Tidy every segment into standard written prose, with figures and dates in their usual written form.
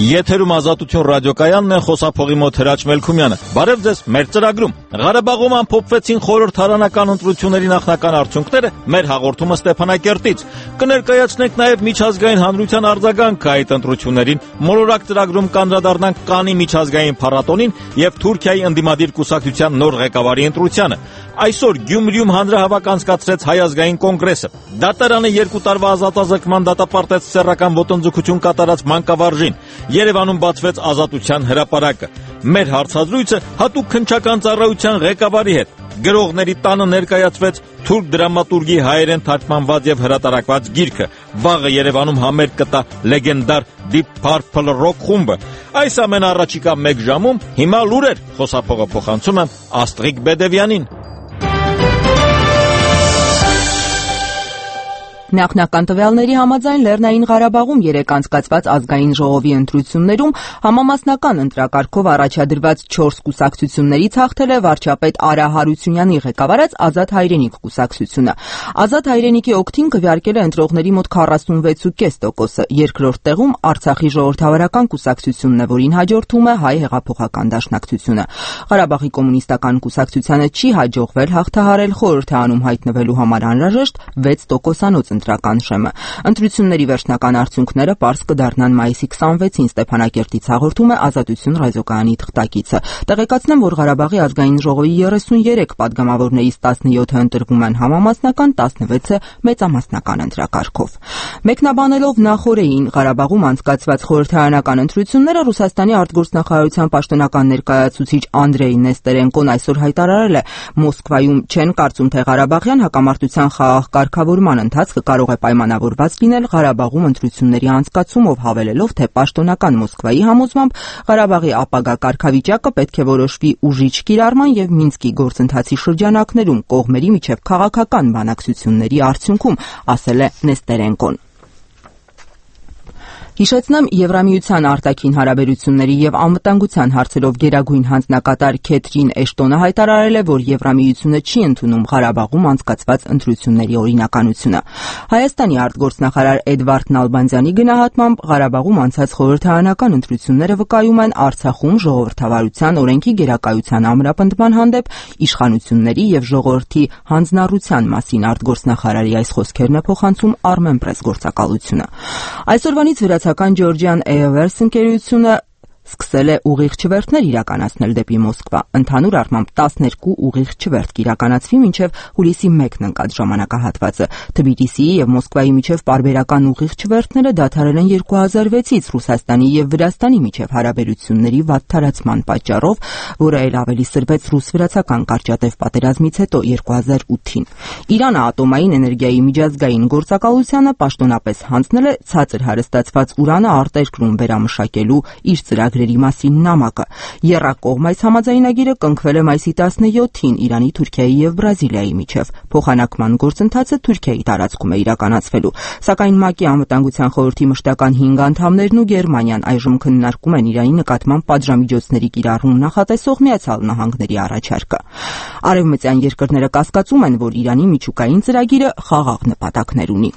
Եթերում Ազատություն ռադիոկայանն է, խոսափողի մոտ Հրաչ Մելքումյանը։ Բարև ձեզ, մեր ծրագրում Ղարաբաղում ամփոփվեցին խորհրդարանական ընտրությունների նախնական արդյունքները, մեր հաղորդումը Ստեփանակերտից։ Կներկայացնենք նաև միջազգային հանրության արձագանքը այդ ընտրություններին, մոլորակ ծրագրում կանդրադառնանք Կաննի միջազգային փառատոնին եւ Թուրքիայի ընդդիմադիր կուսակցության նոր ղեկավարի ընտրությանը։ Այսօր Գյումրիում հանրահավաք անցկացրեց Հայ ազգային կոնգրեսը։ Դատարանը 2 տարվա ազատազրկման դատապարտեց սեռական ոտնձգություն կատարած մանկավարժին։ Երևանում բացվեց Ազատության հրապարակը։ Մեր հարցազրույցը հատուկ քննչական ծառայության ղեկավարի հետ։ Գրողների տանը ներկայացվեց թուրք դրամատուրգի հայերեն թարգմանված եւ հրատարակված գիրքը։ Վաղը Երևանում համերգ կտա լեգենդար Deep Purple Rock խումբը։ Այս ամենը առաջիկա 1 ժամում, հիմա լուրեր, խոսափողը փոխանցում եմ Աստղիկ Բեդևյանին։ Նախնական տվյալների համաձայն Լեռնային Ղարաբաղում 3 անցկացված ազգային ժողովի ընտրություններում համամասնական ընտրակարգով առաջադրված 4 կուսակցություններից հաղթել է վարչապետ Արա Հարությունյանի ղեկավարած Ազատ հայրենիք կուսակցությունը։ Ազատ հայրենիքի օգտին քվեարկել է ընտրողների մոտ 46.5%-ը, երկրորդ տեղում Արցախի ժողովրդավարական կուսակցությունն է, որին հաջորդում է Հայ հեղափոխական դաշնակցությունը։ Ղարաբաղի կոմունիստական կուսակցությանը չի հաջողվել հաղթահարել խորհրդարանում հայտնվելու համար անհրաժեշտ 6%-անոց ընտրական շեմը։ Ընտրությունների վերջնական արդյունքները պարզ կդառնան մայիսի 26-ին Ստեփանակերտից հաղորդում է Ազատություն ռադիոկայանի թղթակիցը։ Տեղեկացնեմ, որ Ղարաբաղի ազգային ժողովի 33 падգամավորներից 17-ը ընտրվում են համամասնական, 16-ը մեծամասնական ընտրակարգով։ Մեկնաբանելով նախօրեին Ղարաբաղում անցկացված խորհրդարանական ընտրությունները, Ռուսաստանի արտգործնախարարության պաշտոնական ներկայացուցիչ Անդրեյ Նեստերենկոն այսօր հայտարարել է. Մոսկվայում չեն կարծում, թե Ղարաբաղյան հակամարտության խաղաղ կարգավորման ընթացքը կարող է պայմանավորված լինել Ղարաբաղում ընտրությունների անցկացումով, հավելելով, թե պաշտոնական Մոսկվայի համոզմամբ Ղարաբաղի ապագա կարգավիճակը պետք է որոշվի ուժիչ կիրառման եւ Մինսկի գործընթացի շրջանակներում կողմերի միջև քաղաքական բանակցությունների արդյունքում, ասել է Նեստերենկոն։ Հիշեցնեմ, Եվրամիության արտաքին հարաբերությունների եւ անվտանգության հարցերով գերագույն հանձնակատար Քեթրին Էշտոնը հայտարարել է, որ Եվրամիությունը չի ընդունում Ղարաբաղում անցկացված ընտրությունների օրինականությունը։ Հայաստանի արտգործնախարար Էդվարդ Նալբանդյանի գնահատմամբ Ղարաբաղում անցած խորհրդարանական ընտրությունները վկայում են Արցախում ժողովրդավարության օրենքի գերակայության ամրապնդման հանդեպ իշխանությունների եւ ժողովրդի հանձնառության մասին արտգործնախարարի այս խոսքերն է փոխանցում Armenpress գործակալությունը։ Այսօրվանից Ջորջիան Airways ընկերությունը սկսել է ուղիղ չվերթներ իրականացնել դեպի Մոսկվա։ Ընդհանուր առմամբ 12 ուղիղ չվերթ կիրականացվի մինչև հուլիսի 1-ն ընկած ժամանակահատվածը։ Թբիլիսիի եւ Մոսկվայի միջև պարբերական ուղիղ չվերթները դադարել են 2006-ից Ռուսաստանի եւ Վրաստանի միջև հարաբերությունների վատթարացման պատճառով, որը ել ավելի սրվեց ռուս-վրացական կարճատև պատերազմից հետո 2008-ին։ Իրանը ատոմային էներգիայի միջազգային գործակալությանը պաշտոնապես հանձնել է ցածր հարստացված ուրանը արտերկրում վերամշակելու իր ծրագրերի մասին նամակը։ Եռակողմ այս համաձայնագիրը կնքվել է մայիսի 17-ին Իրանի, Թուրքիայի եւ Բրազիլիայի միջև։ Փոխանակման գործընթացը Թուրքիայի տարածքում է իրականացվելու։ Սակայն ՄԱԿ-ի անվտանգության խորհրդի մշտական 5 անդամներն ու Գերմանիան այժմ քննարկում են Իրանի նկատմամբ պատժամիջոցների կիրառում նախատեսող Միացյալ Նահանգների առաջարկը։ Արևմտյան երկրները կասկածում են, որ Իրանի միջուկային ծրագիրը խաղաղ նպատակներ ունի։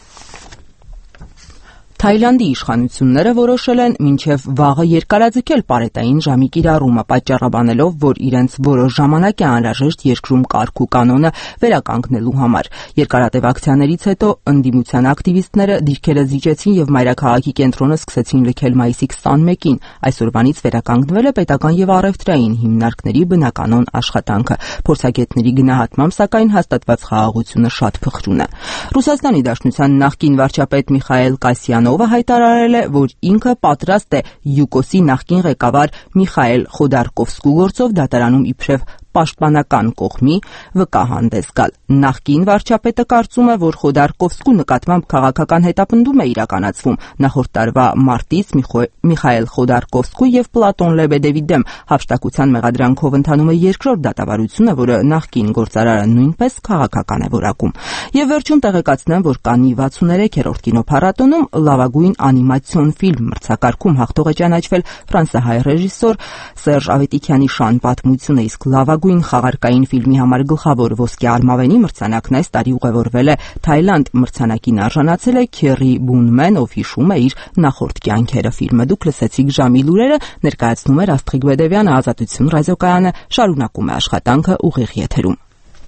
Թայլանդի իշխանությունները որոշել են մինչև վաղը երկարաձգել պարետային ժամի կիրառումը, պատճառաբանելով, որ իրենց որոշ ժամանակ է անհրաժեշտ երկրում կարգ ու կանոնը վերականգնելու համար։ Երկարատև ակցիաներից հետո ընդդիմության ակտիվիստները դիրքերը զիջեցին եւ մայրաքաղաքի կենտրոնը սկսեցին լքել մայիսի 21-ին։ Այսօրվանից վերականգնվել է պետական եւ առևտրային հիմնարկների բնականոն աշխատանքը։ Փորձագետների գնահատմամբ, սակայն հաստատված խաղաղությունը շատ փխրուն է։ Ռուսաստանի Դաշնության նախկին վարչապետ Միխայել Կասյանովը հայտարարել է, որ ինքը պատրաստ է ՅՈՒԿՕՍ-ի նախկին ղեկավար Միխայել Խոդարկովսկու գործով դատարանում իբրև պաշտպանական կողմի վկա հանդես գալ։ Նախկին վարչապետը կարծում է, որ Խոդարկովսկու նկատմամբ քաղաքական հետապնդում է իրականացվում։ Նախորդ տարվա մարտից Միխայել Խոդարկովսկու եւ Պլատոն Լեբեդևի դեմ հափշտակության մեղադրանքով ընթանում է երկրորդ դատավարությունը, որը նախկին գործարարը նույնպես քաղաքական է որակում։ Եվ վերջում տեղեկացնեմ, որ Կաննի 63-րդ կինոփառատոնում լավագույն անիմացիոն ֆիլմ մրցակարգում հաղթող է ճանաչվել ֆրանսահայ ռեժիսոր Սերժ Ավետիքյանի Շան պատմությունը, իսկ լավագույն գերագույն խաղարկային ֆիլմի համար գլխավոր ոսկե արմավենի մրցանակն այս տարի ուղևորվել է Թայլանդ, մրցանակին արժանացել է Քերի Բունմեն, ով հիշում է իր նախորդ կյանքերը։ Ֆիլմը դուք լսեցիք ժամի լուրերը, ներկայացնում էր Աստղիկ Բեդևյանը, Ազատություն ռադիոկայանը շարունակում է աշխատանքը ուղիղ եթերում։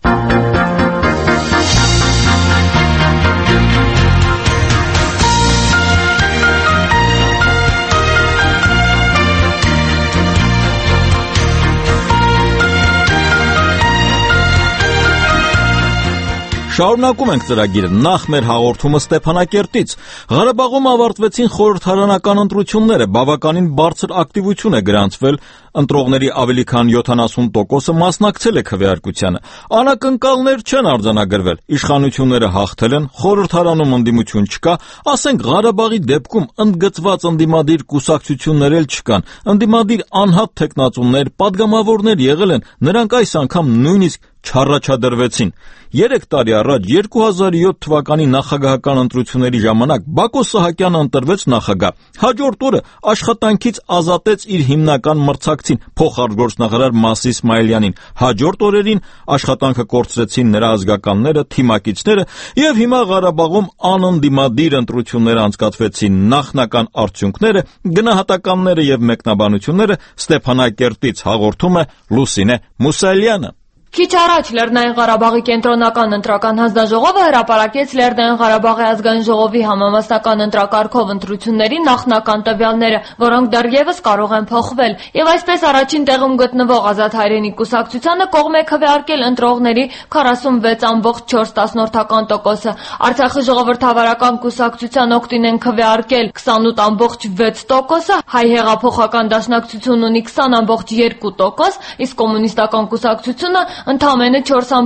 Շարունակում ենք ծրագիրը։ Նախ մեր հաղորդումը Ստեփանակերտից։ Ղարաբաղում ավարտվեցին խորհրդարանական ընտրությունները, բավականին բարձր ակտիվություն է գրանցվել, ընտրողների ավելի քան 70%-ը մասնակցել է քվեարկությանը։ Անակնկալներ չեն արձանագրվել, իշխանությունները հաղթել են, խորհրդարանում ընդդիմություն չկա, ասենք Ղարաբաղի դեպքում ընդգծված ընդդիմադիր կուսակցություններ էլ չկան, ընդդիմադիր անհատ թեկնածուներ, падգամավորներ եղել են, նրանք այս անգամ նույնիսկ չառաջադրվեցին։ 3 տարի առաջ 2007 թվականի նախագահական ընտրությունների ժամանակ Բակո Սահակյանը ընտրվեց նախագահ։ Հաջորդ օրը աշխատանքից ազատեց իր հիմնական մրցակցին, փոխարտգործնախարար Մասի Իսմայելյանին։ Հաջորդ օրերին աշխատանքը կորցրեցին նրա ազգականները, թիմակիցները, եւ հիմա Ղարաբաղում անընդդիմադիր ընտրություններ անցկացվեցին։ Նախնական արդյունքները, գնահատականները եւ մեկնաբանությունները Ստեփանակերտից հաղորդում է Լուսինե Մուսալյանը։ Քիչ առաջ Լեռնային Ղարաբաղի կենտրոնական ընտրական հանձնաժողովը հրապարակեց Լեռնային Ղարաբաղի ազգային ժողովի համամասնական ընտրակարգով ընտրությունների նախնական տվյալները, որոնք դեռևս կարող են փոխվել, եւ այսպես առաջին տեղում գտնվող Ազատ Հայրենի կուսակցությանը կողմ է քվեարկել ընտրողների 46.4%-ը, Արցախի ժողովրդավարական կուսակցության օգտին են քվեարկել 28.6%-ը, Հայ հեղափոխական դաշնակցությունն ունի 20.2%, իսկ կոմունիստական կուսակցությունը ընդամենը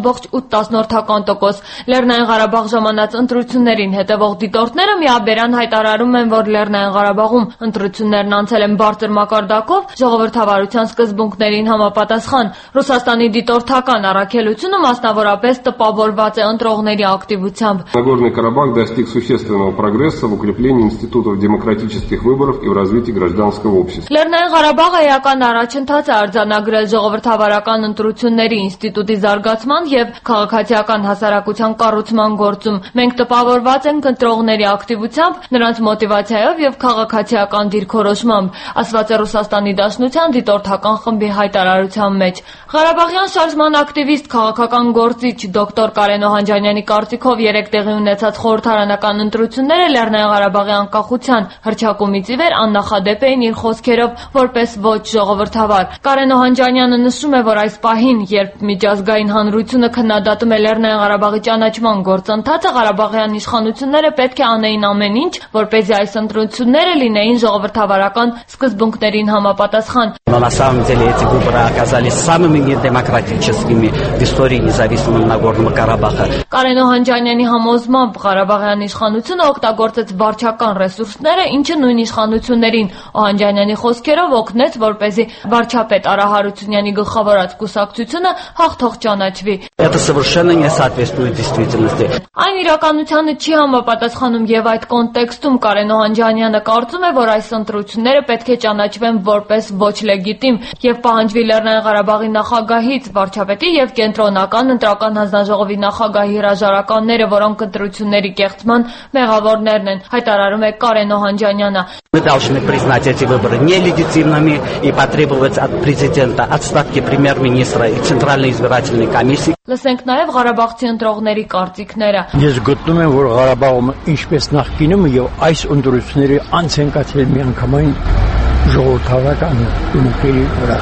4.8%։ Լեռնային Ղարաբաղ ժամանած ընտրություններին հետևող դիտորդները միաբերան հայտարարում են, որ Լեռնային Ղարաբաղում ընտրություններն անցել են բարձր մակարդակով, ժողովրդավարության սկզբունքներին համապատասխան։ Ռուսաստանի դիտորդական առաքելությունը մասնավորապես տպավորված է ընտրողների ակտիվությամբ։ Нагорный Карабах достиг существенного прогресса в укреплении институтов демократических выборов и в развитии гражданского общества. Լեռնային Ղարաբաղը էական առաջընթաց է արձանագրել ժողովրդավարական ընտրությունների ինստիտուտի զարգացման եւ քաղաքացիական հասարակության կառուցման գործում։ Մենք տպավորված ենք ընտրողների ակտիվությամբ, նրանց մոտիվացիայով եւ քաղաքացիական դիրքորոշմամբ, ասված է Ռուսաստանի Դաշնության դիտորդական խմբի հայտարարության մեջ։ Ղարաբաղյան շարժման ակտիվիստ, քաղաքական գործիչ դոկտոր Կարեն Օհանջանյանի կարծիքով 3 տեղի ունեցած խորհրդարանական ընտրությունները Լեռնային Ղարաբաղի անկախության հռչակումից ի վեր աննախադեպ էին իր խոսքերով որպես ոչ ժողովրդավար։ Կարեն Օհանջանյանը նշում է, որ այս պահին, երբ միջազգային հանրությունը քննադատում է Լեռնային Ղարաբաղի ճանաչման գործընթացը, ղարաբաղյան իշխանությունները պետք է անեին ամեն ինչ, որպեսզի այս ընտրությունները լինեին ժողովրդավարական սկզբունքներին համապատասխան։ На самом деле эти выборы оказались самыми недемократическими в истории независимого Нагорного Карабаха. Կարեն Օհանջանյանի համոզմամբ Ղարաբաղյան իշխանությունը օգտագործեց վարչական ռեսուրսները, ինչը նույն իշխանություններին Օհանջանյանի խոսքերով օգնեց, որպեսզի վարչապետ Արա Հարությունյանի գլխավորած կուսակցությունը հաղթող ճանաչվի։ Это совершенно не соответствует действительности. Այն իրականությանը չի համապատասխանում եւ այդ կոնտեքստում Կարեն Օհանջանյանը կարծում է, որ այս ընտրությունները պետք է ճանաչվեն որպես ոչ լեգիտիմ եւ պահանջվի Լեռնային Ղարաբաղի նախագահից, վարչապետի եւ կենտրոնական ընտրական հանձնաժողովի նախագահի հրաժարականները, որոնք ընտրությունների կեղծման մեղավորներն են, հայտարարում է Կարեն Օհանջանյանը։ Мы должны признать эти выборы нелегитимными и потребовать от президента отставки премьер-министра и Центральной избирательной комиссии. Լսենք նաև Ղարաբաղցի ընտրողների կարծիքները։ Ես գտնում եմ, որ Ղարաբաղում ինչպես նախկինում եւ այս ընտրությունների անց են կացել միանգամայն ժողովրդավարական ուղղերի վրա։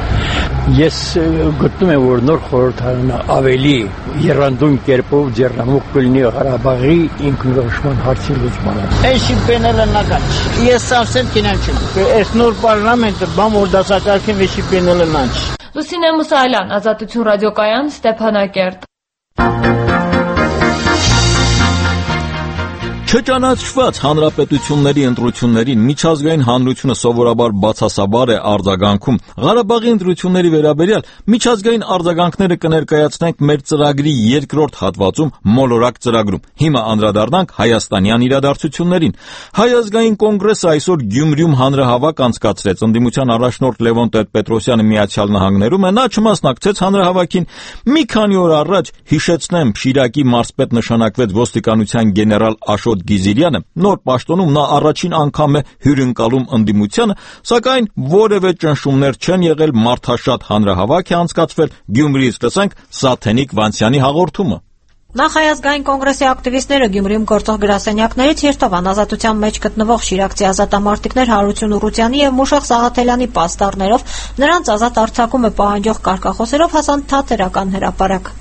Ես գտնում եմ, որ նոր խորհրդարանը ավելի եռանդուն կերպով ձեռնամուխ կլինի Ղարաբաղի ինքնորոշման հարցի լուծմանը։ Էսի պենելնական։ Ես ասեմ կինանչում։ Այս նոր պարլամենտը բամ որ դասակարգին վեշի պենելնանչ։ Լուսինե Մուսալյան, Ազատություն ռադիոկայան, Ստեփանակերտ։ Չճանաչված հանրապետությունների ընտրություններին միջազգային հանրությունը սովորաբար բացասաբար է արձագանքում։ Ղարաբաղի ընտրությունների վերաբերյալ միջազգային արձագանքները կներկայացնենք մեր ծրագրի երկրորդ հատվածում մոլորակ ծրագրում։ Հիմա անդրադառնանք հայաստանյան իրադարձություններին։ Հայ ազգային կոնգրեսը այսօր Գյումրիում հանրահավաք անցկացրեց։ Ընդդիմության առաջնորդ Լևոն Տեր-Պետրոսյանը Միացյալ Նահանգներում է, նա չմասնակցեց հանրահավաքին։ Մի քանի օր առաջ, հիշեցնեմ, Շիրակի մարզպետ նշանակվեց ոստիկանության գեներալ Աշոտ Գիզիրյանը, նոր պաշտոնում նա առաջին անգամ է հյուրընկալում ընդդիմությանը, սակայն որևէ ճնշումներ չեն եղել, մարդաշատ հանրահավաք է անցկացվել։ Գյումրիից լսենք Սաթենիկ Վանցյանի հաղորդումը։ Նախ Հայազգային կոնգրեսի ակտիվիստները Գյումրիում գործող գրասենյակներից երթով անազատության մեջ գտնվող շիրակցի ազատամարտիկներ Հարություն Ուռուցյանի եւ Մուշեղ Սաղաթելյանի պաստառներով նրանց ազատ արձակումը պահանջող կարգախոսերով հասան Թատերական հրապարակ։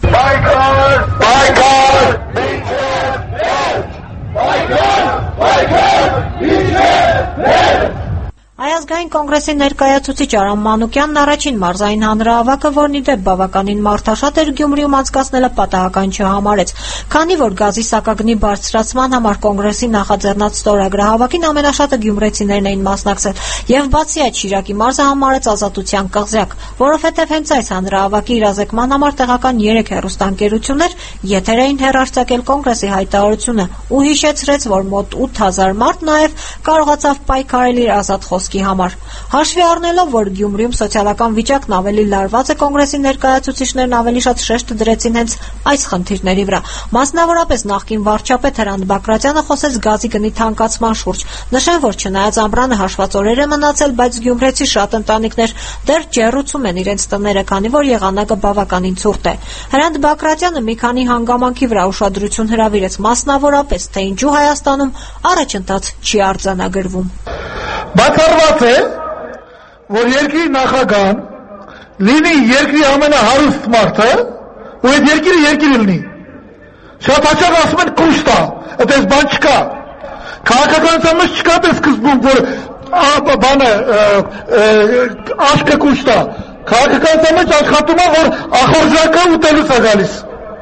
Հայազգային կոնգրեսի ներկայացուցիչ Արամ Մանուկյանն առաջին մարզային հանրահավաքը, որն ի դեպ բավականին մարդաշատ էր, Գյումրիում անցկացնելը պատահական չհամարեց, քանի որ գազի սակագնի բարձրացման համար կոնգրեսի նախաձեռնած ստորագրահավաքին ամենաշատը գյումրեցիներն էին մասնակցել, եւ բացի այդ Շիրակի մարզը համարեց ազատության կղզյակ, որովհետեւ հենց այս հանրահավաքի իրազեկման համար տեղական 3 հեռուստաընկերություններ եթեր էին հեռարձակել կոնգրեսի հայտարարությունը ու հիշեցրեց, որ մոտ 8000 մարդ նաեւ կարողացավ պայքարել իր ազատ խոսքի համար։ Հաշվի առնելով, որ Գյումրիում սոցիալական վիճակն ավելի լարված է, կոնգրեսի ներկայացուցիչներն ավելի շատ շեշտ դրեցին հենց այս խնդիրների վրա։ Մասնավորապես նախկին վարչապետ Հրանտ Բակրատյանը խոսեց գազի գնի թանկացման շուրջ։ Նշեն, որ չնայած ամռանը հաշված օրեր է մնացել, բայց գյումրեցի շատ ընտանիքներ դեռ ջեռուցում են իրենց տները, քանի որ եղանակը բավականին ցուրտ է։ Հրանտ Բակրատյանը մի քանի հանգամանքի վրա ուշադրություն հրավիրեց, մասնավորապես, թե ինչու Հայաստանում առաջընթաց չի արձանագրվում։ Բացառված է, որ երկրի նախագահան լինի երկրի ամենահարուստ մարդը, ու այդ երկիրը երկիր լինի։ Շատ հաճախ ասում են կուշտ է, այդպես բան չկա։ Քաղաքականության մեջ չկա դες սկզբում, որ բանը աշկը կուշտ է։ Քաղաքականության մեջ աշխատում է, որ ախորժակը ուտելուց է գալիս։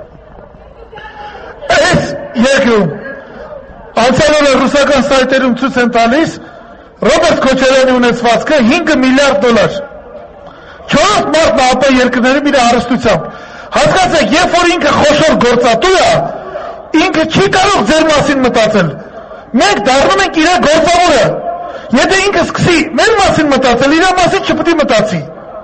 Այս երկրում անցյալ օրը ռուսական սայթերում ցույց են տալիս Ռոբերտ Քոչարյանի ունեցվածքը $5 միլիարդ։ 4 մարդն ԱՊ երկրների իր հարստությամբ։ Հասկացեք, երբ որ ինքը խոշոր գործատու է, ինքը չի կարող ձեր մասին մտածել։ Մենք դառնում ենք իր գործավորը։ Եթե ինքը սկսի մեր մասին մտածել, իր մասին չպետք է մտածի։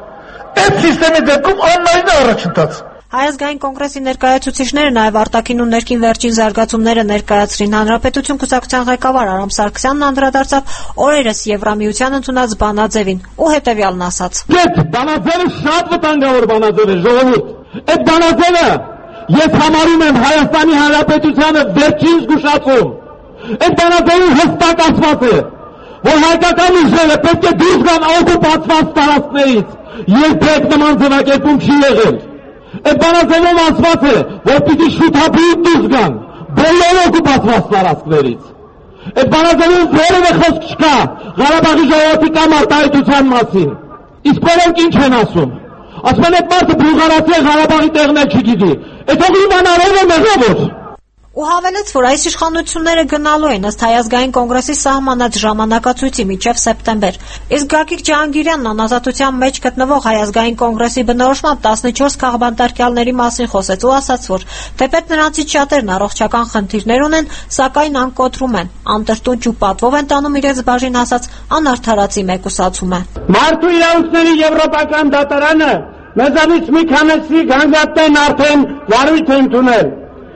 Այդ սիստեմի դեպքում աննայուն առաջընթաց։ Հայազգային կոնգրեսի ներկայացուցիչները նաև արտաքին ու ներքին վերջին զարգացումները ներկայացրին։ Հանրապետություն կուսակցության ղեկավար Արամ Սարգսյանն անդրադարձավ օրերս Եվրամիության ընդունած բանաձևին ու հետևյալն ասաց. Այդ բանաձևը շատ վտանգավոր բանաձև է, ժողովուրդ։ Այդ բանաձևը ես համարում եմ Հայաստանի Հանրապետությանը վերջին զգուշացում։ Այդ բանաձևում հստակ ասված է, որ հայկական ուժերը պետք է դուրս գան օկուպացված տարածքներից, երբեք նման ձևակերպում չի եղել։ Այդ բանաձևում ասված է, որ պիտի շուտապույտ դուրս գան բոլոր օկուպացված տարածքներից։ Այդ բանաձևում որևէ խոսք չկա Ղարաբաղի ժողովրդի կամ արտահայտության մասին։ Իսկ որոնք ինչ են ասում։ Ասում են այդ մարդը բուլղարացի է, Ղարաբաղի տեղն էլ չգիտի։ Այդ թող իմանալով է մեղավոր։ Ու հավելեց, որ այս իշխանությունները գնալու են ըստ Հայազգային կոնգրեսի սահմանած ժամանակացույցի մինչև սեպտեմբեր։ Իսկ Գագիկ Ջահանգիրյանն անազատության մեջ գտնվող Հայազգային կոնգրեսի բնորոշմամբ 14 քաղբանտարկյալների մասին խոսեց ու ասաց, որ թեպետ նրանցից շատերն առողջական խնդիրներ ունեն, սակայն անկոտրում են, անտրտունջ ու պատվով են տանում իրենց բաժին ասած անարդարացի մեկուսացումը։ Մարդու իրավունքների եվրոպական դատարանը մեզանից մի քանիսի գանգատեն արդեն վարույթ է ընդունել։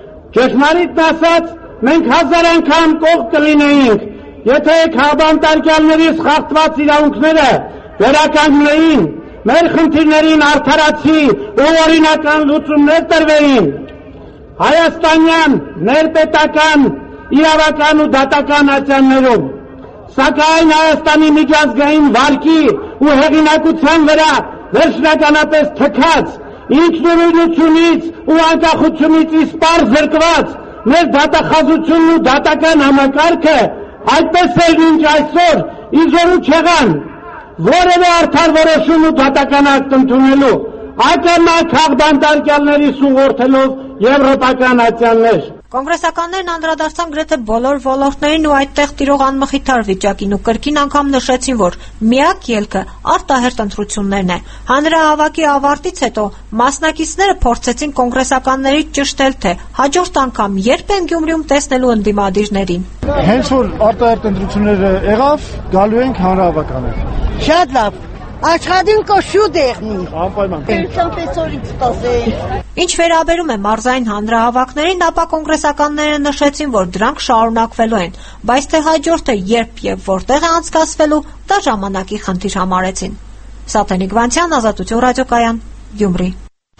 Ճշմարիտն ասած, մենք 1000 անգամ կողք կլինեինք, եթե քաղբանտարկյալների սխալված իրավունքները վերականգնեին, մեր խնդիրներին արդարացի ու օրինական լուծումներ տրվեին։ Հայաստանյան, ներպետական, իրավական ու դատական ատյաններում, սակայն Հայաստանի միջազգային վարկի ու հեղինակության վրա վերջնականապես թքած ինքնուրույնությունից ու անկախությունից իսպառ զրկված մեր դատախազությունն ու դատական համակարգը այդպես էլ ինչ այսօր իզորու չեղան որևէ արդար որոշում ու դատական ակտ ընդունելու ակամա քաղբանտարկյալների սուղորդելով եվրոպական ատյաններ։ Կոնգրեսականներն անդրադարձան գրեթե բոլոր ոլորտներին ու այդտեղ տիրող անմխիթար վիճակին ու կրկին անգամ նշեցին, որ միակ ելքը արտահերթ ընտրություններն է։ Հանրահավաքի ավարտից հետո մասնակիցները փորձեցին կոնգրեսականներից ճշտել, թե հաջորդ անգամ երբ են Գյումրիում տեսնելու ընդդիմադիրներին։ Հենց որ արտահերթ ընտրությունները եղավ, գալու ենք հանրահավաքաներ։ Շատ լավ։ Աշխատին կոշու դեղնի։ Անպայման։ Ինչ վերաբերում է մարզային հանրահավաքներին, ապա կոնգրեսականները նշեցին, որ դրանք շարունակվելու են, բայց թե հաջորդը երբ եւ որտեղ է անցկացվելու, դա ժամանակի խնդիր համարեցին։ Սաթենիկ Վանցյան, Ազատություն ռադիոկայան, Գյումրի։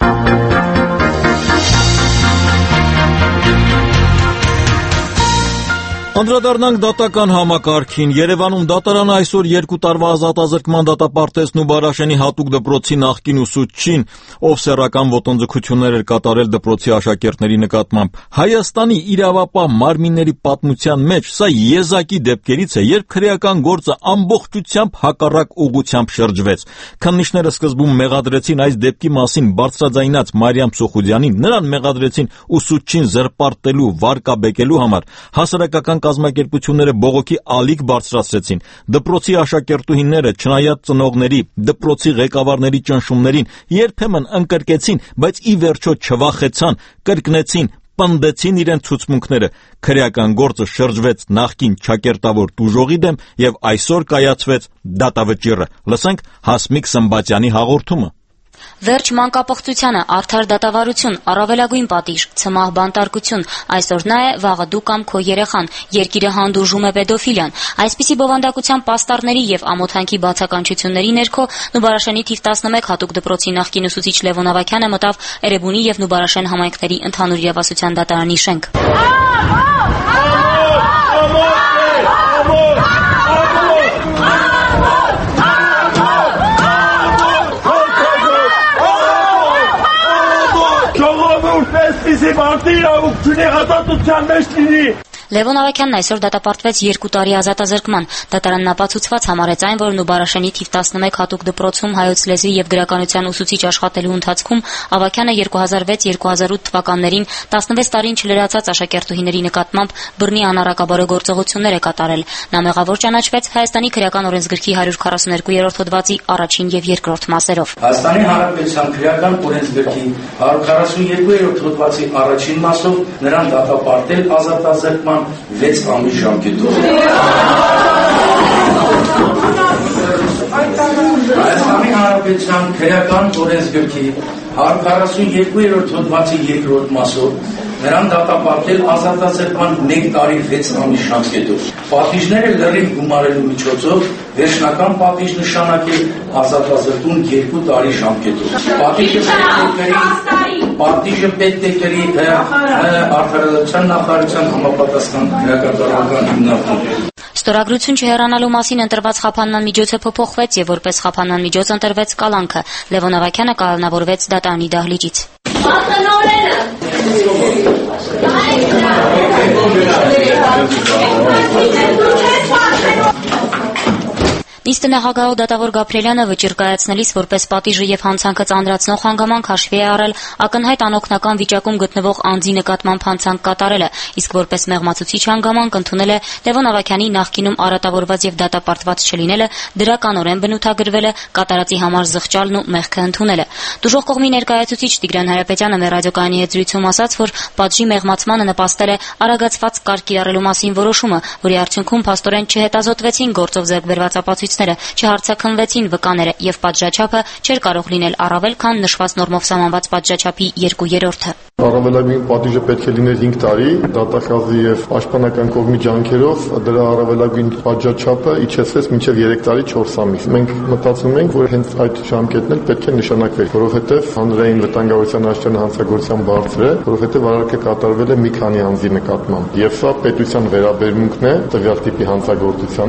Անդրադառնանք դատական համակարգին։ Երևանում դատարանը այսօր 2 տարվա ազատազրկման դատապարտեցն ու Բարաշենի հատուկ դպրոցի նախկին ուսուցչին, ով սեռական ոտնձգություններ էր կատարել դպրոցի աշակերտների նկատմամբ։ Հայաստանի իրավապահ մարմինների պատմության մեջ սա եզակի դեպքերից է, երբ քրեական գործը ամբողջությամբ հակառակ ուղղությամբ շրջվեց։ Քննիչները սկզբում մեղադրեցին այս դեպքի մասին բարձրաձայնած Մարիամ Սոխուդյանին, նրան մեղադրեցին ուսուցչին զրպարտելու, վարկաբեկելու համար։ Հասարակական կազմակերպությունները բողոքի ալիք բարձրացրեցին։ Դպրոցի աշակերտուհիները, չնայած ծնողների, դպրոցի ղեկավարների ճնշումներին, երբեմն ընկրկեցին, բայց ի վերջո չվախեցան, կրկնեցին, պնդեցին իրենց ցուցմունքները։ Քրեական գործը շրջվեց նախկին ճակերտավոր տուժողի դեմ եւ այսօր կայացվեց դատավճիռը։ Լսենք Հասմիկ Սմբատյանի հաղորդումը։ Վերջ մանկապղծությանը, արդար դատավարություն, առավելագույն պատիժ, ցմահ բանտարկություն, այսօր նա է, վաղը դու կամ քո երեխան, երկիրը հանդուրժում է պետոֆիլիան։ Այսպիսի բովանդակության պաստառների եւ ամոթանքի բացականչությունների ներքո Նուբարաշենի թիվ 11 հատուկ դպրոցի նախկին ուսուցիչ Լևոն Ավագյանը մտավ Էրեբունի եւ Նուբարաշեն համայնքների ընդհանուր իրավասության դատարանի շենք։ Այսպիսի մարդի իրավունքների ազատության մեջ լինի։ Լևոն Ավագյանն այսօր դատապարտվեց 2 տարի ազատազրկման։ Դատարանն ապացուցված համարեց այն, որ Նուբարաշենի թիվ 11 հատուկ դպրոցում հայոց լեզվի եւ գրականության ուսուցիչ աշխատելու ընթացքում Ավագյանը 2006-2008 թվականներին 16 տարին չլրացած աշակերտուհիների նկատմամբ բռնի անառակաբարո գործողություններ է կատարել։ Նա մեղավոր ճանաչվեց Հայաստանի քրեական օրենսգրքի 142-րդ հոդվածի առաջին եւ երկրորդ մասերով։ Հայաստանի Հանրապետության քրեական օրենսգրքի 142-րդ հոդվածի առաջին մասով նրան դատապարտել ազատազրկման 6 ամիս ժամկետով։ Հայաստանի Հանրապետության քրեական օրենսգրքի 142-րդ հոդվածի երկրորդ մասով նրան դատապարտել ազատազրկման 1 տարի 6 ամիս ժամկետով։ Պատիժները լրիվ գումարելու միջոցով վերջնական պատիժ նշանակել ազատազրկում 2 տարի ժամկետով։ Պատիժը պետք է կրի Արդարադատության նախարարության համապատասխան քրեական հիմնարկում։ Ստորագրություն չհեռանալու մասին ընտրված խափանման միջոցը փոփոխվեց եւ որպես խափանման միջոց ընտրվեց կալանքը։ Լևոն Ավագյանը կալանավորվեց դատարանի դահլիճից։ Նիստը նախագահ դատավոր Գաբրիելյանը վճիռ կայացնելիս որպես պատիժը եւ հանցանքը ծանրացնող հանգամանք հաշվի է առել ակնհայտ անօգնական վիճակում գտնվող անձի նկատմամբ հանցանք կատարելը, իսկ որպես մեղմացուցիչ հանգամանք ընդունել է Լևոն Ավագյանի նախկինում արատավորված եւ դատապարտված չլինելը, դրականորեն բնութագրվելը, կատարածի համար զղջալն ու մեղքը ընդունելը։ Դժոխք կողմի ներկայացուցիչ Տիգրան Հարապետյանը մեր ռադիոկայանի հետ զրույցում ասաց, որ պատժի մեղմացմանը նպաստել է արագացված կարգ կիրառելու մասին որոշումը, որի արդյունքում փաստորեն չհետազոտվեցին գործով ձեռք բերված ապացույցները, չհարցաքննվեցին վկաները եւ պատժաչափը չէր կարող լինել առավել, քան նշված նորմով սահմանված պատժաչափի 2/3-ը։ Առավելագույն պատիժը պետք է լիներ 5 տարի, դատախազի եւ պաշտպանական կողմի ջանքերով դրա առավելագույն պատժաչափը իջեցվեց մինչեւ 3 տարի 4 ամիս։ Մենք մտածում ենք, որ հենց այդ ժամկետն էլ պետք է նշանակվեր, որովհետեւ հանրային վտանգավորության աշճանը հանցագործության բարձր է, որովհետեւ վարակը կատարվել է մի քանի անձի նկատմամբ։ Եվ սա պետության վերաբերմունքն է տվյալ տիպի հանցագործությանը։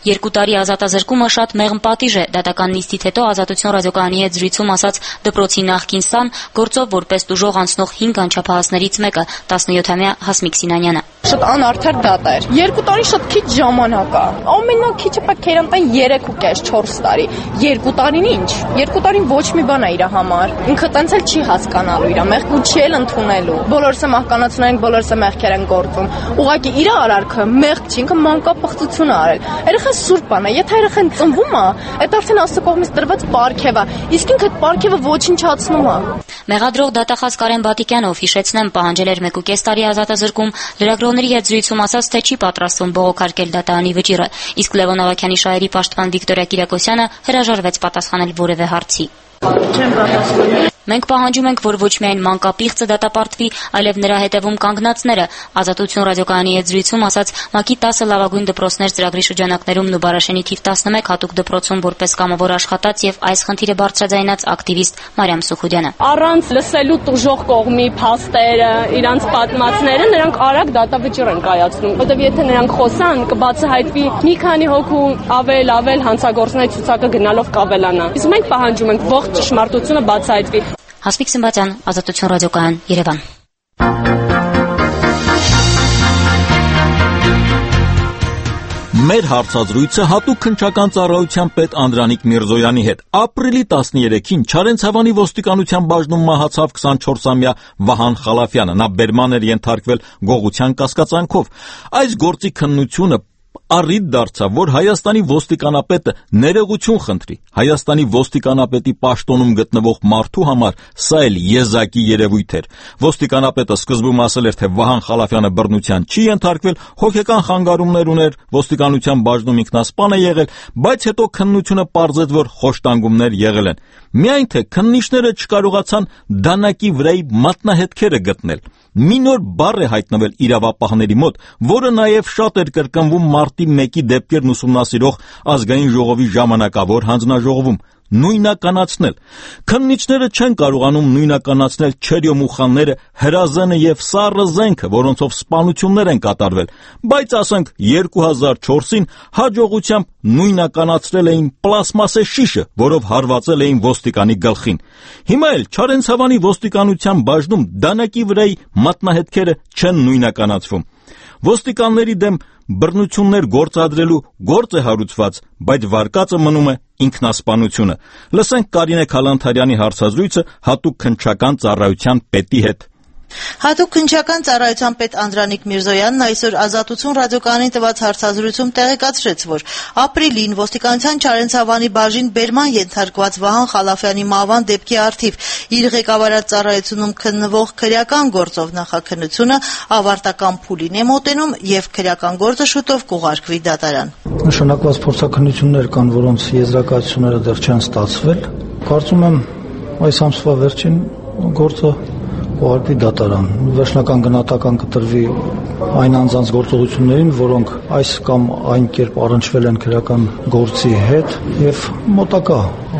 2 տարի ազատազրկումը շատ մեղմ պատիժ է, դատական նիստից հետո Ազատություն ռադիոկայանի հետ զրույցում ասաց դպրոցի նախկին սան, գործով որպես տուժող անցնող 5 անչափահասներից մեկը, 17-ամյա Հասմիկ Սինանյանը։ Շատ անարդար դատ էր։ 2 տարի շատ քիչ ժամանակ է։ Ամենաքիչը պետք է ընտան 3.5-4 տարի։ 2 տարին ինչ։ 2 տարին ոչ մի բան է իր համար։ Ինքը տենց էլ չի հասկանալու իր մեղք ու չի էլ ընդունելու։ Բոլորս եմ ահկանացնում ենք, բոլորս եմ մեղքեր են գործում։ Ուղղակի իր արարքը մեղք չի, ինքը մանկապղծություն է արել։ Երեխան սուրբ բան է, եթե երեխան ծնվում է, այդ արդեն Աստծո կողմից տրված պարգև է։ Իսկ ինքը այդ պարգևը ոչնչացնում է։ Մեղադրող դատախազ Կարեն Բատիկյանով հիշեցնեմ պահանջել էր 1.5 տարի ազատազրկում, լրագրողների հետ զրույցում ասաց, թե չի պատրաստվում բողոքարկել դատարանի վճիռը, իսկ Լևոն Ավագյանի շահերի պաշտպան Վիկտորիա Կիրակոսյանը հրաժարվեց պատասխանել որևէ հարցի։ Չեմ պատասխանում։ Մենք պահանջում ենք, որ ոչ միայն մանկապիղծը դատապարտվի, այլև նրա հետևում կանգնածները, Ազատություն ռադիոկայանի հետ զրույցում ասաց ՄԱԿ-ի 10 լավագույն դպրոցներ ծրագրի շրջանակներում Նուբարաշենի թիվ 11 հատուկ դպրոցում որպես կամավոր աշխատած եւ այս խնդիրը բարձրաձայնած ակտիվիստ Մարիամ Սուխուդյանը։ Առանց լսելու տուժող կողմի փաստերը, իրանց պատմածները նրանք արագ դատավճիռ են կայացնում, որտեղ եթե նրանք խոսան, կբացահայտվի մի քանի հոգու ավել հանցագործների ցուցակը գնալով կավելանա։ Իսկ մենք պահանջում ենք ողջ ճշմարտությունը բացահայտվի։ Հասմիկ Սմբատյան, Ազատություն ռադիոկայան, Երևան։ Մեր հարցազրույցը հատուկ քննչական ծառայության պետ Անդրանիկ Միրզոյանի հետ։ Ապրիլի 13-ին Չարենցավանի ոստիկանության բաժնում մահացավ 24-ամյա Վահան Խալաֆյանը։ Նա բերման էր ենթարկվել գողության կասկածանքով։ Այս գործի քննությունը առիթ դարձավ, որ Հայաստանի ոստիկանապետը ներողություն խնդրի։ Հայաստանի ոստիկանապետի պաշտոնում գտնվող մարդու համար սա էլ եզակի երևույթ էր։ Ոստիկանապետը սկզբում ասել էր, թե Վահան Խալաֆյանը բռնության չի ենթարկվել, հոգեկան խանգարումներ ուներ, ոստիկանության բաժնում ինքնասպան է եղել, բայց հետո քննությունը պարզեց, որ խոշտանգումներ եղել են։ Միայն թե քննիչները չկարողացան դանակի վրայի մատնահետքերը գտնել։ Մի նոր բառ է հայտնվել իրավապահների մոտ, որը նաև շատ էր կրկնվում մարտի 1-ի դեպքերն ուսումնասիրող ազգային ժողովի ժամանակավոր հանձնաժողովում՝ նույնականացնել։ Քննիչները չեն կարողանում նույնականացնել չերյոմուխանները, հրազենը եւ սառը զենքը, որոնցով սպանություններ են կատարվել, բայց ասենք 2004-ին հաջողությամբ նույնականացրել էին պլաստմասե շիշը, որով հարվածել էին ոստիկանի գլխին։ Հիմա էլ Չարենցավանի ոստիկանության բաժնում դանակի վրայի մատնահետքերը չեն նույնականացվում։ Ոստիկանների դեմ բռնություններ գործադրելու գործ է հարուցված, բայց վարկածը մնում է ինքնասպանությունը։ Լսենք Կարինե Քալանթարյանի հարցազրույցը հատուկ քննչական ծառայության պետի հետ։ Հատուկ քննչական ծառայության պետ Անդրանիկ Միրզոյանն այսօր Ազատություն ռադիոկայանին տված հարցազրույցում տեղեկացրեց, որ ապրիլին ոստիկանության Չարենցավանի բաժին բերման ենթարկված Վահան Խալաֆյանի մահվան դեպքի առթիվ իր ղեկավարած ծառայությունում քննվող քրեական գործով նախաքննությունը ավարտական փուլին է մոտենում եւ քրեական գործը շուտով կուղարկվի դատարան։ Նշանակված փորձաքննություններ կան, որոնց եզրակացությունները դեռ չեն ստացվել։ Կարծում եմ այս ամսվա վերջին գործը կուղարկվի դատարան։ Վերջնական գնահատական կտրվի այն անձանց գործողություններին, որոնք այս կամ այն կերպ առնչվել են քրեական գործի հետ եւ մոտակա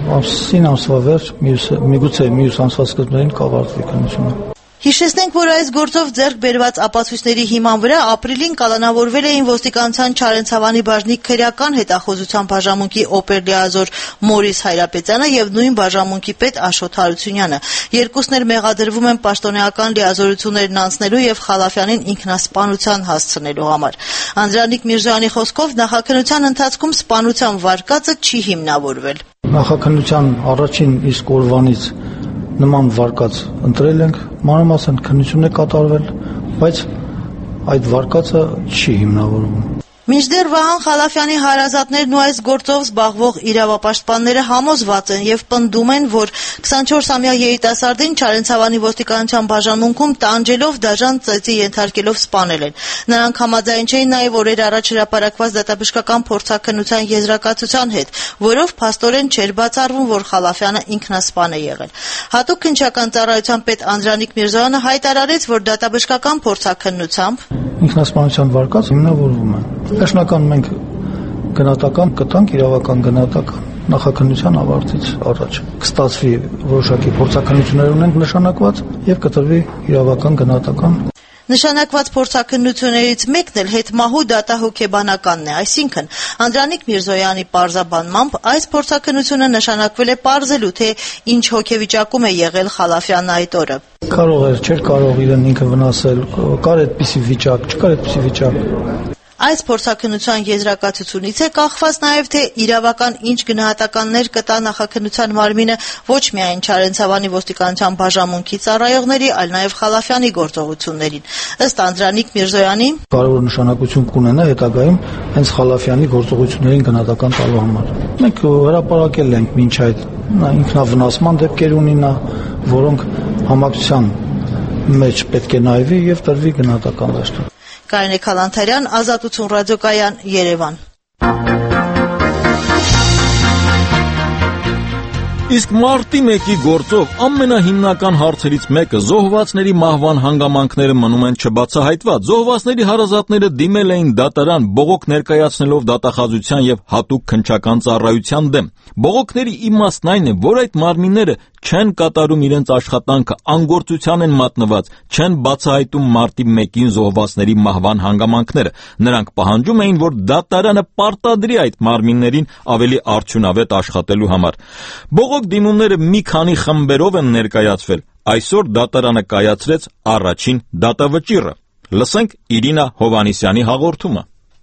ամսվա վերջ, միգուցե մյուս ամսվա սկզբներին կավարտվի քննությունը։ Հիշեցնենք, որ այս գործով ձեռք բերված ապացույցների հիման վրա ապրիլին կալանավորվել էին ոստիկանության Չարենցավանի բաժնի քրեական հետախուզության բաժանմունքի օպերլիազոր Մորիս Հայրապետյանը եւ նույն բաժանմունքի պետ Աշոտ Հարությունյանը։ Երկուսն էլ մեղադրվում են պաշտոնեական լիազորություններն անցնելու եւ Խալաֆյանին ինքնասպանության հասցնելու համար։ Անդրանիկ Միրզոյանի խոսքով նախաքննության ընթացքում սպանության վարկածը չի հիմնավորվել։ Նախաքննության առաջին իսկ օրվանից նման վարկած ընտրել ենք, մանրամասն քննություն է կատարվել, բայց այդ վարկածը չի հիմնավորվում։ Մինչդեռ Վահան Խալաֆյանի հարազատներն ու այս գործով զբաղվող իրավապաշտպանները համոզված են եւ պնդում են, որ 24-ամյա երիտասարդին Չարենցավանի ոստիկանության բաժանմունքում տանջելով դաժան ծեծի ենթարկելով սպանել են։ Նրանք համաձայն չէին նաեւ օրեր առաջ հրապարակված դատաբժշկական փորձաքննության եզրակացության հետ, որով փաստորեն չէր բացառվում, որ Խալաֆյանը ինքնասպան է եղել։ Հատուկ քննչական ծառայության պետ Անդրանիկ Միրզոյանը հայտարարեց, որ դատաբժշկական փորձաքննությամբ ինքնասպանության վարկած հիմնավորվում է։ Վերջնական մենք գնահատական կտանք, իրավական գնահատական նախաքննության ավարտից առաջ կստացվի որոշակի փորձաքննություններ ունենք նշանակված եւ կտրվի իրավական գնահատական։ Նշանակված փորձաքննություններից մեկն էլ հետմահու դատահոգեբանականն է, այսինքն Անդրանիկ Միրզոյանի պարզաբանմամբ այս փորձաքննությունը նշանակվել է պարզելու, թե ինչ հոգեվիճակում է եղել Խալաֆյանն այդ օրը։ Կարող էր, չէր կարող իրեն ինքը վնասել, կար այդպիսի վիճակ, չկար այդպիսի վիճակ։ Այս փորձաքննության եզրակացությունից է կախված նաև, թե իրավական ինչ գնահատականներ կտա նախաքննության մարմինը ոչ միայն Չարենցավանի ոստիկանության բաժանմունքի ծառայողների, այլ նաև Խալաֆյանի գործողություններին։ Ըստ Անդրանիկ Միրզոյանի, կարևոր նշանակություն կունենա հետագայում հենց Խալաֆյանի գործողություններին գնահատական տալու համար։ Մենք հրապարակել ենք մինչ այդ ինքնավնասման դեպքեր ունի նա, որոնք համակցության մեջ պետք է նայվի եւ տրվի գնահատական դաշտ։ Կարինե Քալանթարյան, Ազատություն ռադիոկայան, Երևան։ Իսկ մարտի 1-ի գործով ամենահիմնական հարցերից մեկը զոհվածների մահվան հանգամանքները մնում են չբացահայտված։ Զոհվածների հարազատները դիմել էին դատարան բողոք ներկայացնելով դատախազության եւ հատուկ քննչական ծառայության դեմ։ Բողոքների իմաստն այն է, որ այդ մարմինները չեն կատարում իրենց աշխատանքը, անգործության են մատնված, չեն բացահայտում մարտի 1-ին զոհվածների մահվան հանգամանքները։ Նրանք պահանջում էին, որ դատարանը պարտադրի այդ մարմիններին ավելի արդյունավետ աշխատելու համար։ Բողոք դիմումները մի քանի խմբերով են ներկայացվել։ Այսօր դատարանը կայացրեց առաջին դատավճիռը։ Լսենք Իրինա Հովանիսյանի հաղորդումը։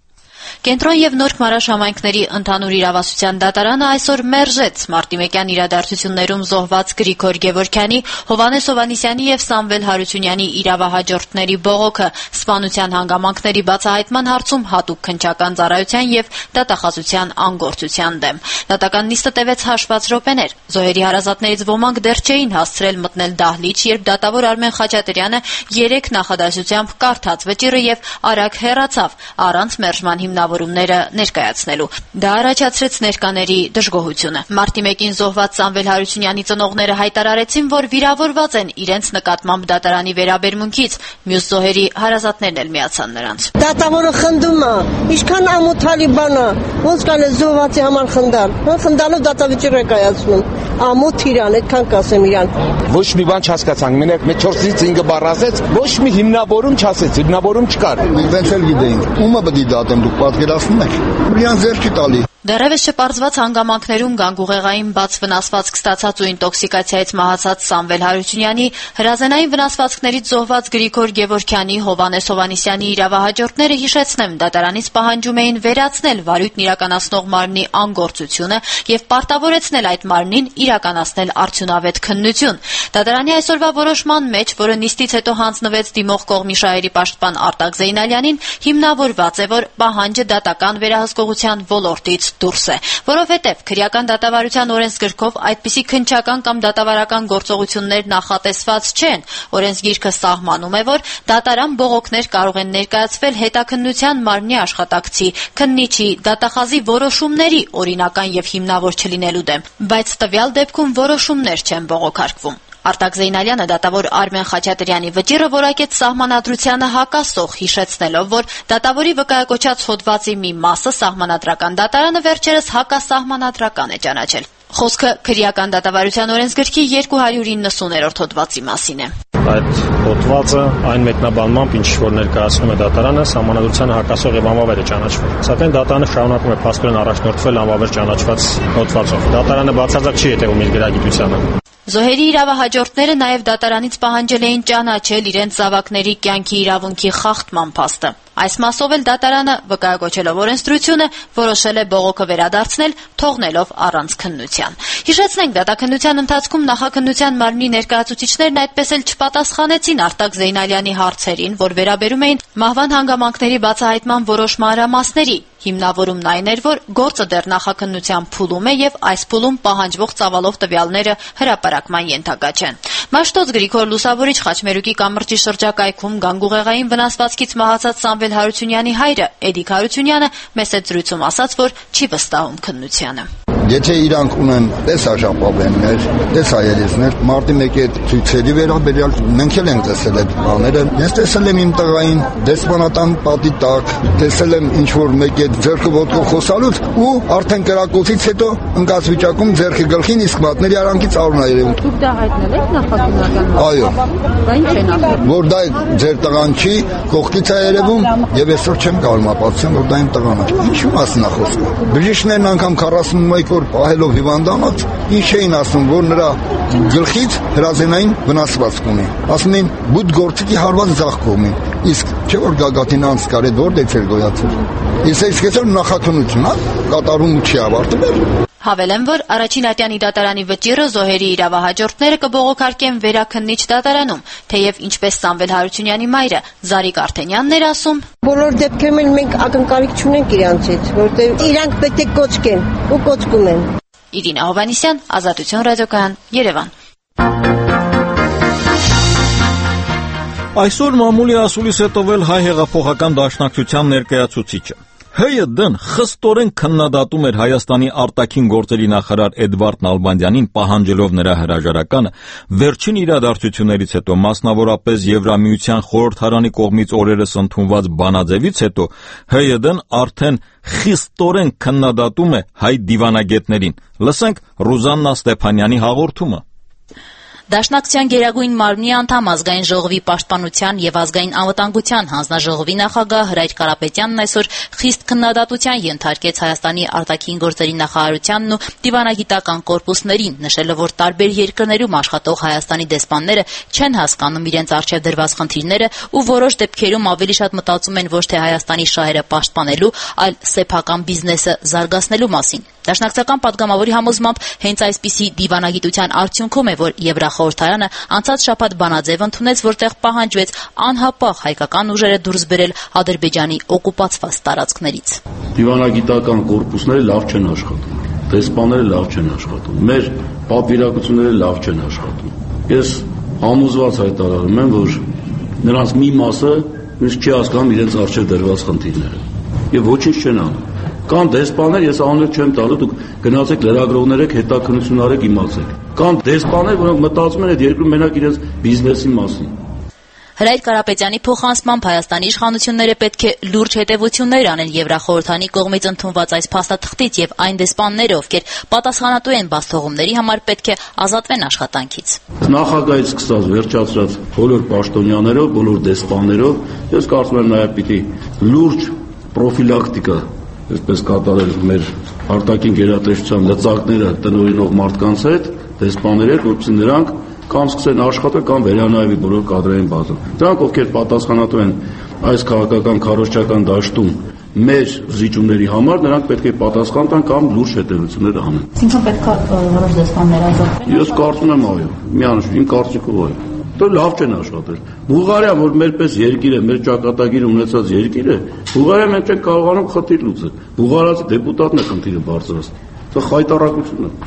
Կենտրոն եւ Նորք մարաշամայնքների ընդհանուր իրավասության դատարանը այսօր մերժեց մարտի 1-յան իրադարձություններում զոհված Գրիգոր Գևորգյանի, Հովանես Հովանիսյանի եւ Սամվել Հարությունյանի իրավահաջորդների բողոքը սպանության հանգամանքների բացահայտման հարցում հատուկ քննչական ծառայության եւ դատախազության անգործության դեմ։ Դատական նիստը տևեց հաշված րոպեներ։ Զոհերի հարազատներից ոմանք դեռ չէին հասցրել մտնել դահլիճ, երբ դատավոր Արմեն Խաչատրյանը 3 նախադասությամբ կարդաց վճիռը եւ արագ հեռացավ առանց մերժման հիմնավորումները ներկայացնելու։ Դա առաջացրեց ներկաների դժգոհությունը։ Մարտի 1-ին զոհված Սամվել Հարությունյանի ծնողները հայտարարեցին, որ վիրավորված են իրենց նկատմամբ դատարանի վերաբերմունքից։ Մյուս զոհերի հարազատներն էլ միացան նրանց։ Դատավորը խնդում է, ինչքան ամոթալի բան է, ոնց կան զոհվածի համար խնդալ։ Խնդալով դատավճիռ է կայացնում։ Ամոթ իրան, այդքան կասեմ իրան։ Ոչ մի բան չհասկացանք, մենակ մի 4-ից 5 բառ ասեց, ոչ մի հիմնավորում չասեց, հիմնավորում չկար։ Մենք էլ գիտեինք, ումը պետք է դատեն, դուք պատկերացնում եք։ Իրանց ձեռքի տալի։ Դեռևս չպարզված հանգամանքներում գանգուղեղային բաց վնասվածք ստացած ու ինտոքսիկացիայից մահացած Սամվել Հարությունյանի, հրազենային վնասվածքներից զոհված Գրիգոր Գևորգյանի, Հովանես Հովանիսյանի իրավահաջորդները հիշեցնեմ դատարանից պահանջում էին վերացնել վարույթն իրականացնող մարմնի անգործությունը եւ պարտավորեցնել այդ մարմնին իրականացնել արդյունավետ քննություն։ Դատարանի այսօրվա որոշման մեջ, որը նիստից հետո հանձնվեց դիմող կողմի շահերի պաշտպան Արտակ Զեյնալյանին, հիմնավորված է, որ պահանջը դատական վերահսկողության ոլորտից դուրս է, որովհետև քրեական դատավարության օրենսգրքով այդպիսի քննչական կամ դատավարական գործողություններ նախատեսված չեն։ Օրենսգիրքը սահմանում է, որ դատարան բողոքներ կարող են ներկայացվել հետաքննության մարմնի աշխատակցի, քննիչի, դատախազի որոշումների օրինական եւ հիմնավոր չլինելու դեմ, բայց տվյալ դեպքում որոշումներ չեն բողոքարկվում։ Արտակ Զեյնալյանը դատավոր Արմեն Խաչատրյանի վճիռը որակեց սահմանադրությանը հակասող, հիշեցնելով, որ դատավորի վկայակոչած հոդվածի մի մասը սահմանադրական դատարանը վերջերս հակասահմանադրական է ճանաչել։ Խոսքը քրեական դատավարության օրենսգրքի 290-րդ հոդվածի մասին է։ Այդ հոդվածը այն մեկնաբանմամբ, ինչ որ ներկայացնում է դատարանը, սահմանադրությանը հակասող եւ անվավեր է ճանաչվել։ Սակայն դատարանը շարունակում է փաստորեն առաջնորդվել անվավեր ճանաչված հոդվածով։ Դատարանը բացարձակ չի հետևում իր գրագիտությանը։ Զոհերի իրավահաջորդները նաև դատարանից պահանջել էին ճանաչել իրենց զավակների կյանքի իրավունքի խախտման փաստը։ Այս մասով էլ դատարանը, վկայակոչելով օրենսդրությունը, որոշել է բողոքը վերադարձնել, թողնելով առանց քննության։ Հիշեցնենք, դատաքննության ընթացքում նախաքննության մարմնի ներկայացուցիչներն այդպես էլ չպատասխանեցին Արտակ Զեյնալյանի հարցերին, որ վերաբերում էին մահվան հանգամանքների բացահայտման որոշ մանրամասների։ Հիմնավորումն այն էր, որ գործը դեռ նախաքննության փուլում է եւ այս փուլում պահանջվող ծավալով տվյալները հրապարակման ենթակա չեն։ Մաշտոց Գրիգոր Լուսավորիչ Խաչմերուկի կամրջի շրջակայքում գանգուղեղային վնասվածքից մահացած Սամվել Հարությունյանի հայրը Էդիկ Հարությունյանը մեծ զրույցում ասաց, որ չի վստահում քննությանը։ Եթե իրանք ունեն տեսաշապավեններ, տեսայելիզներ, մարտի 1-ի այդ ցույցերի վերաբերյալ մենք էլ ենք տեսել այդ բաները։ Ես տեսել եմ իմ տղային դեսպանատան պատի տակ, տեսել եմ ինչ որ մեկի այդ ձեռքը ոտքով խոսալուց ու արդեն կրակոցից հետո ընկած վիճակում ձեռքը գլխին, իսկ մատների արանքից արուն է երևում։ Դուք դա հայտնել եք նախագահական։ Այո։ Դա ինչ են ասում։ Որ դա ձեր տղան չի, կողքից է երևում եւ այսօր չեմ կարող ապացուցեմ, որ դա իմ տղան է։ Ինչու մասն է խոսքը։ Բժիշկներն անգամ 41 օր պահելով հիվանդանոց, ինչ էին ասում, որ նրա գլխից հրազենային վնասվածք ունի։ Ասում էին բուտ գործիքի հարված ձախ կողմին։ Իսկ չէ որ գագաթին անց կար այդ որ դեքսել գոյացել։ Իսկ այսքան նախաքննություն, կատարում չի ավարտվել։ Հավելեմ, որ առաջին ատյանի դատարանի վճիռը զոհերի իրավահաջորդները կբողոքարկեն վերաքննիչ դատարանում, թեև ինչպես Սամվել Հարությունյանի մայրը Զարիկ Արթենյանն էր ասում. Բոլոր դեպքերում մենք ակնկալիք չունենք իրանցից, որտեղ իրանք պետք է կոչկեն ու կոչկում են։ Իրինա Հովհաննիսյան, Ազատություն ռադիոկայան, Երևան։ Այսօր մամուլի ասուլիս է տվել Հայ հեղափոխական դաշնակցության ներկայացուցիչը։ ՀՅԴ-ն խստորեն քննադատում էր Հայաստանի արտաքին գործերի նախարար Էդվարդ Նալբանդյանին, պահանջելով նրա հրաժարականը վերջին իրադարձություններից հետո, մասնավորապես Եվրամիության խորհրդարանի կողմից օրերս ընդունված բանաձևից հետո, ՀՅԴ-ն արդեն խստորեն քննադատում է հայ դիվանագետներին։ Լսենք Ռուզաննա Ստեփանյանի հաղորդումը։ Դաշնակցության գերագույն մարմնի անդամ ազգային ժողովի պաշտպանության եւ ազգային անվտանգության հանձնաժողովի նախագահ Հրայր Կարապետյանն այսօր խիստ քննադատության ենթարկեց Հայաստանի արտաքին գործերի նախարարությանն ու դիվանագիտական կորպուսներին, նշելով, որ տարբեր երկրներում աշխատող Հայաստանի դեսպանները չեն հասկանում իրենց առջև դրված խնդիրները ու որոշ դեպքերում ավելի շատ մտածում են ոչ թե Հայաստանի շահերը պաշտպանելու, այլ սեփական բիզնեսը զարգացնելու մասին։ Դաշնակցական պատգամավորի համոզմամբ հենց այսպիսի դիվանագիտության արդյունքում է, որ Եվրախորհրդարանը անցած շաբաթ բանաձև ընդունեց, որտեղ պահանջվեց անհապաղ հայկական ուժերը դուրս բերել Ադրբեջանի օկուպացված տարածքներից։ Դիվանագիտական կորպուսները լավ չեն աշխատում, դեսպանները լավ չեն աշխատում, մեր պատվիրակությունները լավ չեն աշխատում։ Ես համոզված հայտարարում եմ, որ նրանց մի մասը չի հասկանում իրենց առջև դրված խնդիրները եւ ոչինչ չեն անում։ Կան դեսպաներ, ես անուններ չեմ տալու, դուք գնացեք լրագրողներ եք, հետաքննություն արեք, իմացեք։ Կան դեսպաներ, որոնք մտածում են այդ երկրում մենակ իրենց բիզնեսի մասին։ Հրայր Կարապետյանի փոխանցմամբ Հայաստանի իշխանությունները պետք է լուրջ հետևություններ անեն Եվրախորհրդանի կողմից ընդունված այս փաստաթղթից եւ այն դեսպանները, ովքեր պատասխանատու են բացթողումների համար, պետք է ազատվեն աշխատանքից։ Նախագահից սկսած վերջացրած բոլոր պաշտոնյաներով, բոլոր դեսպաններով, ես կարծում եմ նաեւ պիտի լուրջ պրոֆիլակտիկա այսպես կատարել մեր արտաքին գերատեսչության լծակները տնօրինող մարդկանց հետ, դեսպանների հետ, որպեսզի նրանք կամ սկսեն աշխատել կամ վերանայվի բոլոր կադրային բազան։ Դրանք, ովքեր պատասխանատու են այս քաղաքական քարոզչական դաշտում մեր զիջումների համար, նրանք պետք է պատասխան տան կամ լուրջ հետևություններ անեն։ Ինչու պետք է որոշ դեսպաններ ազատվեն։ Ես կարծում եմ այո, միանշ իմ կարծիքով այո։ Դա լավ չեն աշխատել։ Բուլղարիան, որ մերպես երկիր է, մեր ճակատագիր ունեցած երկիր է, Բուլղարիան մենք չենք կարողանում խնդիր լուծել։ Բուլղարացի դեպուտատն է խնդիրը բարձրացնում։ Դա խայտառակություն է։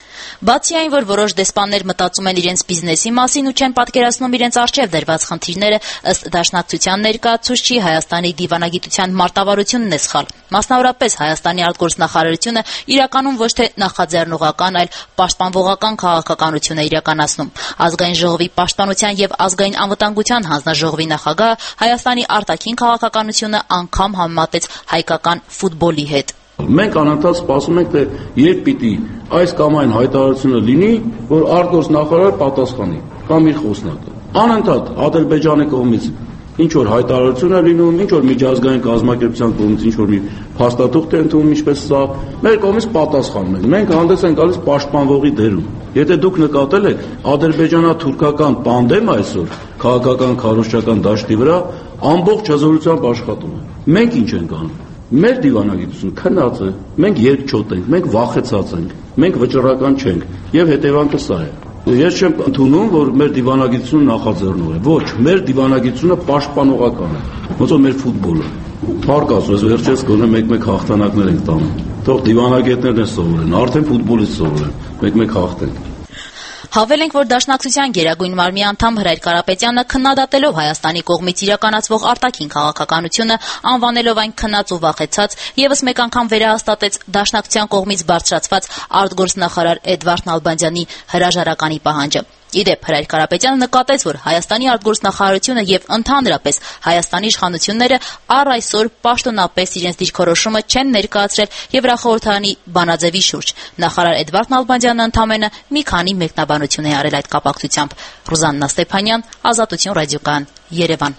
Բացի այն, որ որոշ դեսպաններ մտածում են իրենց բիզնեսի մասին ու չեն պատկերացնում իրենց առջև դրված խնդիրները, ըստ դաշնակցության ներկայացուցչի Հայաստանի դիվանագիտության մարտավարությունն է սխալ։ Մասնավորապես Հայաստանի արտգործնախարարությունը իրականում ոչ թե նախաձեռնողական, այլ պաշտպանվողական քաղաքականություն է իրականացնում։ Ազգային ժողովի պաշտպանության եւ ազգային անվտանգության հանձնաժողովի նախագահը Հայաստանի արտաքին քաղաքականությունը անգամ համեմատեց հայկական ֆուտբոլի հետ։ Մենք անընդհատ սպասում ենք, թե երբ պիտի այս կամ այն հայտարարությունը լինի, որ արտգործնախարարը պատասխանի կամ իր խոսնակը։ Անընդհատ Ադրբեջանի կողմից ինչ որ հայտարարություն է լինում, ինչ որ միջազգային կազմակերպության կողմից ինչ որ մի փաստաթուղթ է ընդունում, ինչպես սա, մեր կողմից պատասխանում ենք։ Մենք հանդես ենք գալիս պաշտպանվողի դերում։ Եթե դուք նկատել եք, ադրբեջանա-թուրքական տանդեմը այսօր քաղաքական քարոզչական դաշտի վրա ամբողջ հզորությամբ աշխատում է։ Մենք ինչ ենք անում։ Մեր դիվանագիտությունը քնած է, մենք երկչոտ ենք, մենք վախեցած ենք, մենք վճռական չենք եւ հետեւանքը սա է։ Ես չեմ ընդունում, որ մեր դիվանագիտությունը նախաձեռնող է։ Ոչ, մեր դիվանագիտությունը պաշտպանողական է։ Ոնց որ մեր ֆուտբոլը։ Փառք Աստծո, վերջերս գոնե մեկ-մեկ հաղթանակներ ենք տանում։ Թող դիվանագետներն են սովորեն, արդեն ֆուտբոլից սովորեն, մեկ-մեկ հաղթենք։ Հավել ենք, որ Դաշնակցության գերագույն մարմնի անդամ Հրայր Կարապետյանը քննադատելով Հայաստանի կողմից իրականացվող արտաքին քաղաքականությունը, անվանելով այն քնած ու վախեցած, եւս մեկ անգամ վերահաստատեց Դաշնակցության կողմից բարձրացված արտգործնախարար Էդվարդ Նալբանդյանի հրաժարականի պահանջը։ Իդեպ Հրայր Կարապետյանը նկատեց, որ Հայաստանի արտգործնախարարությունը եւ ընդհանրապես Հայաստանի իշխանությունները առ այսօր պաշտոնապես իրենց դիրքորոշումը չեն ներկայացրել Եվրախորհրդարանի բանաձևի շուրջ։ Նախարար Էդվարդ Նալբանդյանը ընդամենը մի քանի մեկնաբանություն է արել այդ կապակցությամբ։ Ռուզաննա Ստեփանյան, Ազատություն ռադիոկայան, Երևան։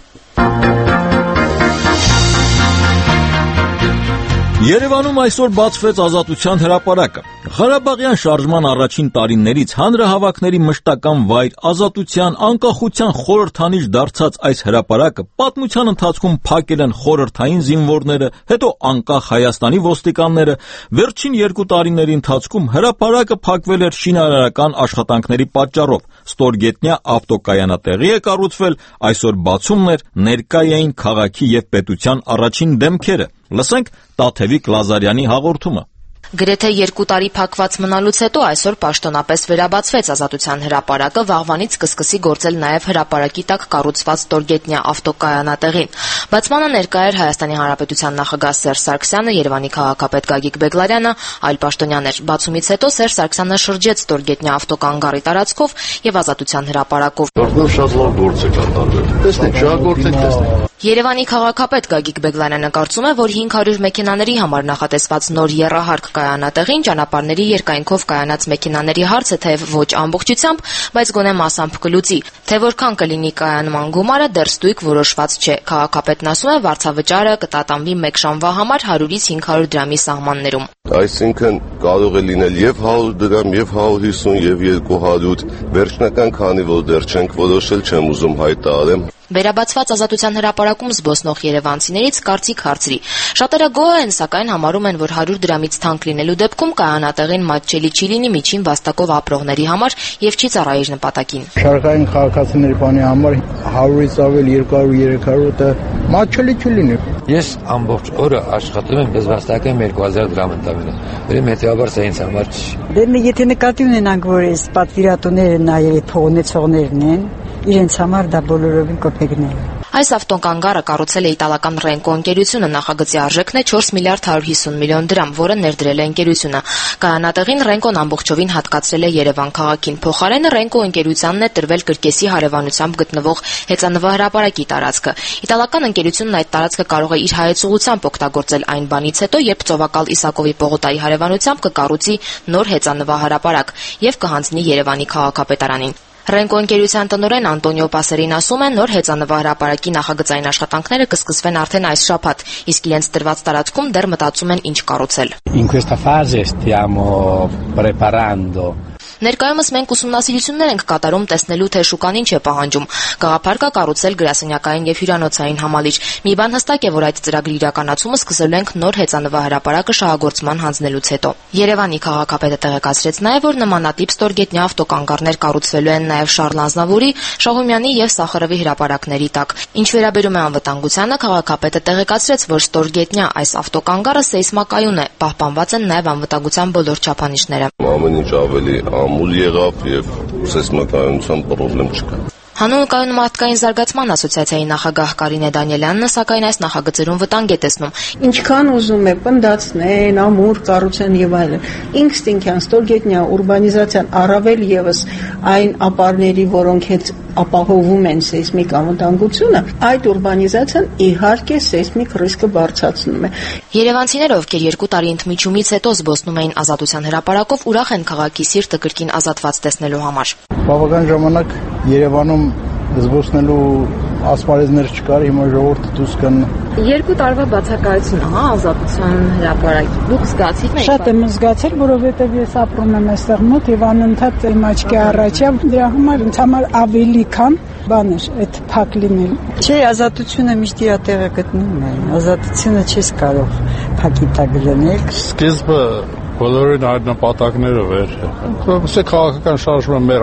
Երևանում այսօր բացվեց Ազատության հրապարակը։ Ղարաբաղյան շարժման առաջին տարիներից հանրահավաքների մշտական վայր, ազատության, անկախության խորհրդանիշ դարձած այս հրապարակը պատմության ընթացքում փակել են խորհրդային զինվորները, հետո անկախ Հայաստանի ոստիկանները։ Վերջին 2 տարիների ընթացքում հրապարակը փակվել էր շինարարական աշխատանքների պատճառով։ Ստորգետնյա ավտոկայանատեղի է կառուցվել, այսօր բացումն էր, ներկա էին քաղաքի եւ պետության առաջին դեմքերը։ Լսենք Տաթևիկ Լազարյանի հաղորդումը։ Գրեթե 2 տարի փակված մնալուց հետո այսօր պաշտոնապես վերաբացվեց Ազատության հրապարակը, վաղվանից կսկսի գործել նաև հրապարակի տակ կառուցված Ստորգետնյա ավտոկայանատեղին։ Բացմանը ներկա էր Հայաստանի Հանրապետության նախագահ Սերժ Սարգսյանը, Երևանի քաղաքապետ Գագիկ Բեգլարյանը, այլ պաշտոնյաներ։ Բացումից հետո Սերժ Սարգսյանը շրջեց Ստորգետնյա ավտոկանգարի տարածքով եւ Ազատության հրապարակով։ Շատ լավ գործ է կատարվել։ Տեսնենք, շահագործենք, տեսնենք։ Երևանի քաղաքապետ Գագիկ Բեգլարյանը կարծում է, որ 500 մեքենաների համար նախատեսված նոր եռահարկ կայանատեղին ճանապարհների երկայնքով կայանած մեքենաների հարցը թեև ոչ ամբողջությամբ, բայց գոնե մասամբ կլուծի։ Թե որքան կլինի կայանման գումարը դեռ ստույգ որոշված չէ։ Քաղաքապետն ասում է, վարձավճարը կտատանվի 1 ժամվա համար 100-ից 500 դրամի սահմաններում։ Այսինքն կարող է լինել եւ 100 դրամ, եւ 150, եւ 200, վերջնական քանի որ դեռ չենք որոշել, չեմ ուզում հայտարարեմ։ Վերաբացված Ազատության հրապարակում զբոսնող երևանցիներից կարծիք հարցրի։ Շատերը գոհ են, սակայն համարում են, որ 100 դրամից թանկ լինելու դեպքում կայանատեղին մատչելի չի լինի միջին վաստակով ապրողների համար եւ չի ծառայիր նպատակին։ Շարքային քաղաքացիների բանի համար 100-ից ավել 200-300 դա մատչելի չի լինի։ Ես ամբողջ օրը աշխատում եմ, ես վաստակեմ 2000 դրամ ընդամենը։ Հետեւաբար սա ինձ համար չի։ Դե եթե նկատի ունենանք, որ այս պատվիրատուները նաեւ փողնեցողներն են, իրենց համար դա բոլորովին կոպեկներ է։ Այս ավտոկանգարը կառուցել է իտալական Ռենկո ընկերությունը, նախագծի արժեքն է 4 միլիարդ 150 միլիոն դրամ, որը ներդրել է ընկերությունը։ Կայանատեղին Ռենկոն ամբողջովին հատկացրել է Երևան քաղաքին։ Փոխարենը Ռենկո ընկերությանն է տրվել կրկեսի հարևանությամբ գտնվող հեծանվահրապարակի տարածքը։ Իտալական ընկերությունն այդ տարածքը կարող է իր հայեցողությամբ օգտագործել այն բանից հետո, երբ Ծովակալ Իսակովի պողոտայի հարևանությամբ կկառուցի նոր հեծանվահրապարակ եւ կհանձնի Երևանի քաղաքապետարանին։ Ռենկո ընկերության տնօրեն Անտոնիո Պասերին ասում է, նոր հեծանվահրապարակի նախագծային աշխատանքները կսկսվեն արդեն այս շաբաթ, իսկ իրենց տրված տարածքում դեռ մտածում են ինչ կառուցել։ In questa fase stiamo preparando Ներկայումս մենք ուսումնասիրություններ ենք կատարում տեսնելու, թե շուկան ինչ է պահանջում։ Գաղափար կա կառուցել գրասենյակային եւ հյուրանոցային համալիր։ Մի բան հստակ է, որ այդ ծրագրի իրականացումը սկսելու ենք նոր հեծանվահրապարակը շահագործման հանձնելուց հետո։ Երևանի քաղաքապետը տեղեկացրեց նաեւ, որ նմանատիպ Ստորգետնյա ավտոկանգարներ կառուցվելու են նաեւ Շարլ Ազնավուրի, Շահումյանի եւ Սախարովի հրապարակների տակ։ Ինչ վերաբերում է անվտանգությանը, քաղաքապետը տեղեկացրեց, որ Ստորգետնյա այս ավտոկանգարը սեյսմակայուն է, պահպանված են նաեւ անվտանգության բոլոր չափանիշները։ Ամեն ինչ ավելի ամուլ եղավ եւ սեյսմակայունության խնդրեմ չկա։ Հանուն կայուն զարգացման ասոցիացիայի նախագահ Կարինե Դանիելյանն սակայն այս նախագծերում վտանգ է տեսնում։ Ինչքան ուզում է պնդացնեն, ամուր կառուցեն եւ այլն։ Ինստինկտյան Ստորգետնյա ուրբանիզացիան առավել եւս այն ապարների, որոնք հետ ապահովում են սեյսմիկ անվտանգությունը, այդ ուրբանիզացիան իհարկե սեյսմիկ ռիսկը բարձրացնում է։ Երևանցիները, ովքեր 2 տարի ընդմիջումից հետո զբոսնում էին Ազատության հրապարակով, ուրախ են քաղաքի սիրտը կրկին ազատված տեսնելու համար։ Բավական ժամանակ Երևանում զբոսնելու ասպարեզներ չկար, հիմա ժողովուրդը դուրս կան։ 2 տարվա բացակայություն, հա, Ազատության հրապարակի։ Դուք զգացիք եք։ Շատ եմ զգացել, որովհետև ես ապրում եմ այստեղ մոտ եւ անընդհատ իմ աչքի առաջ է, դրա համար ինձ համար ավելի քան բաներ այդ փակ լինել։ Չէ, ազատությունը միշտ իր տեղը գտնում է։ Ազատությունը չես կարող փակի տակ գնել։ Սկիզբը բոլորին այդ նպատակները վեր։ Ոսե քաղաքական շարժումը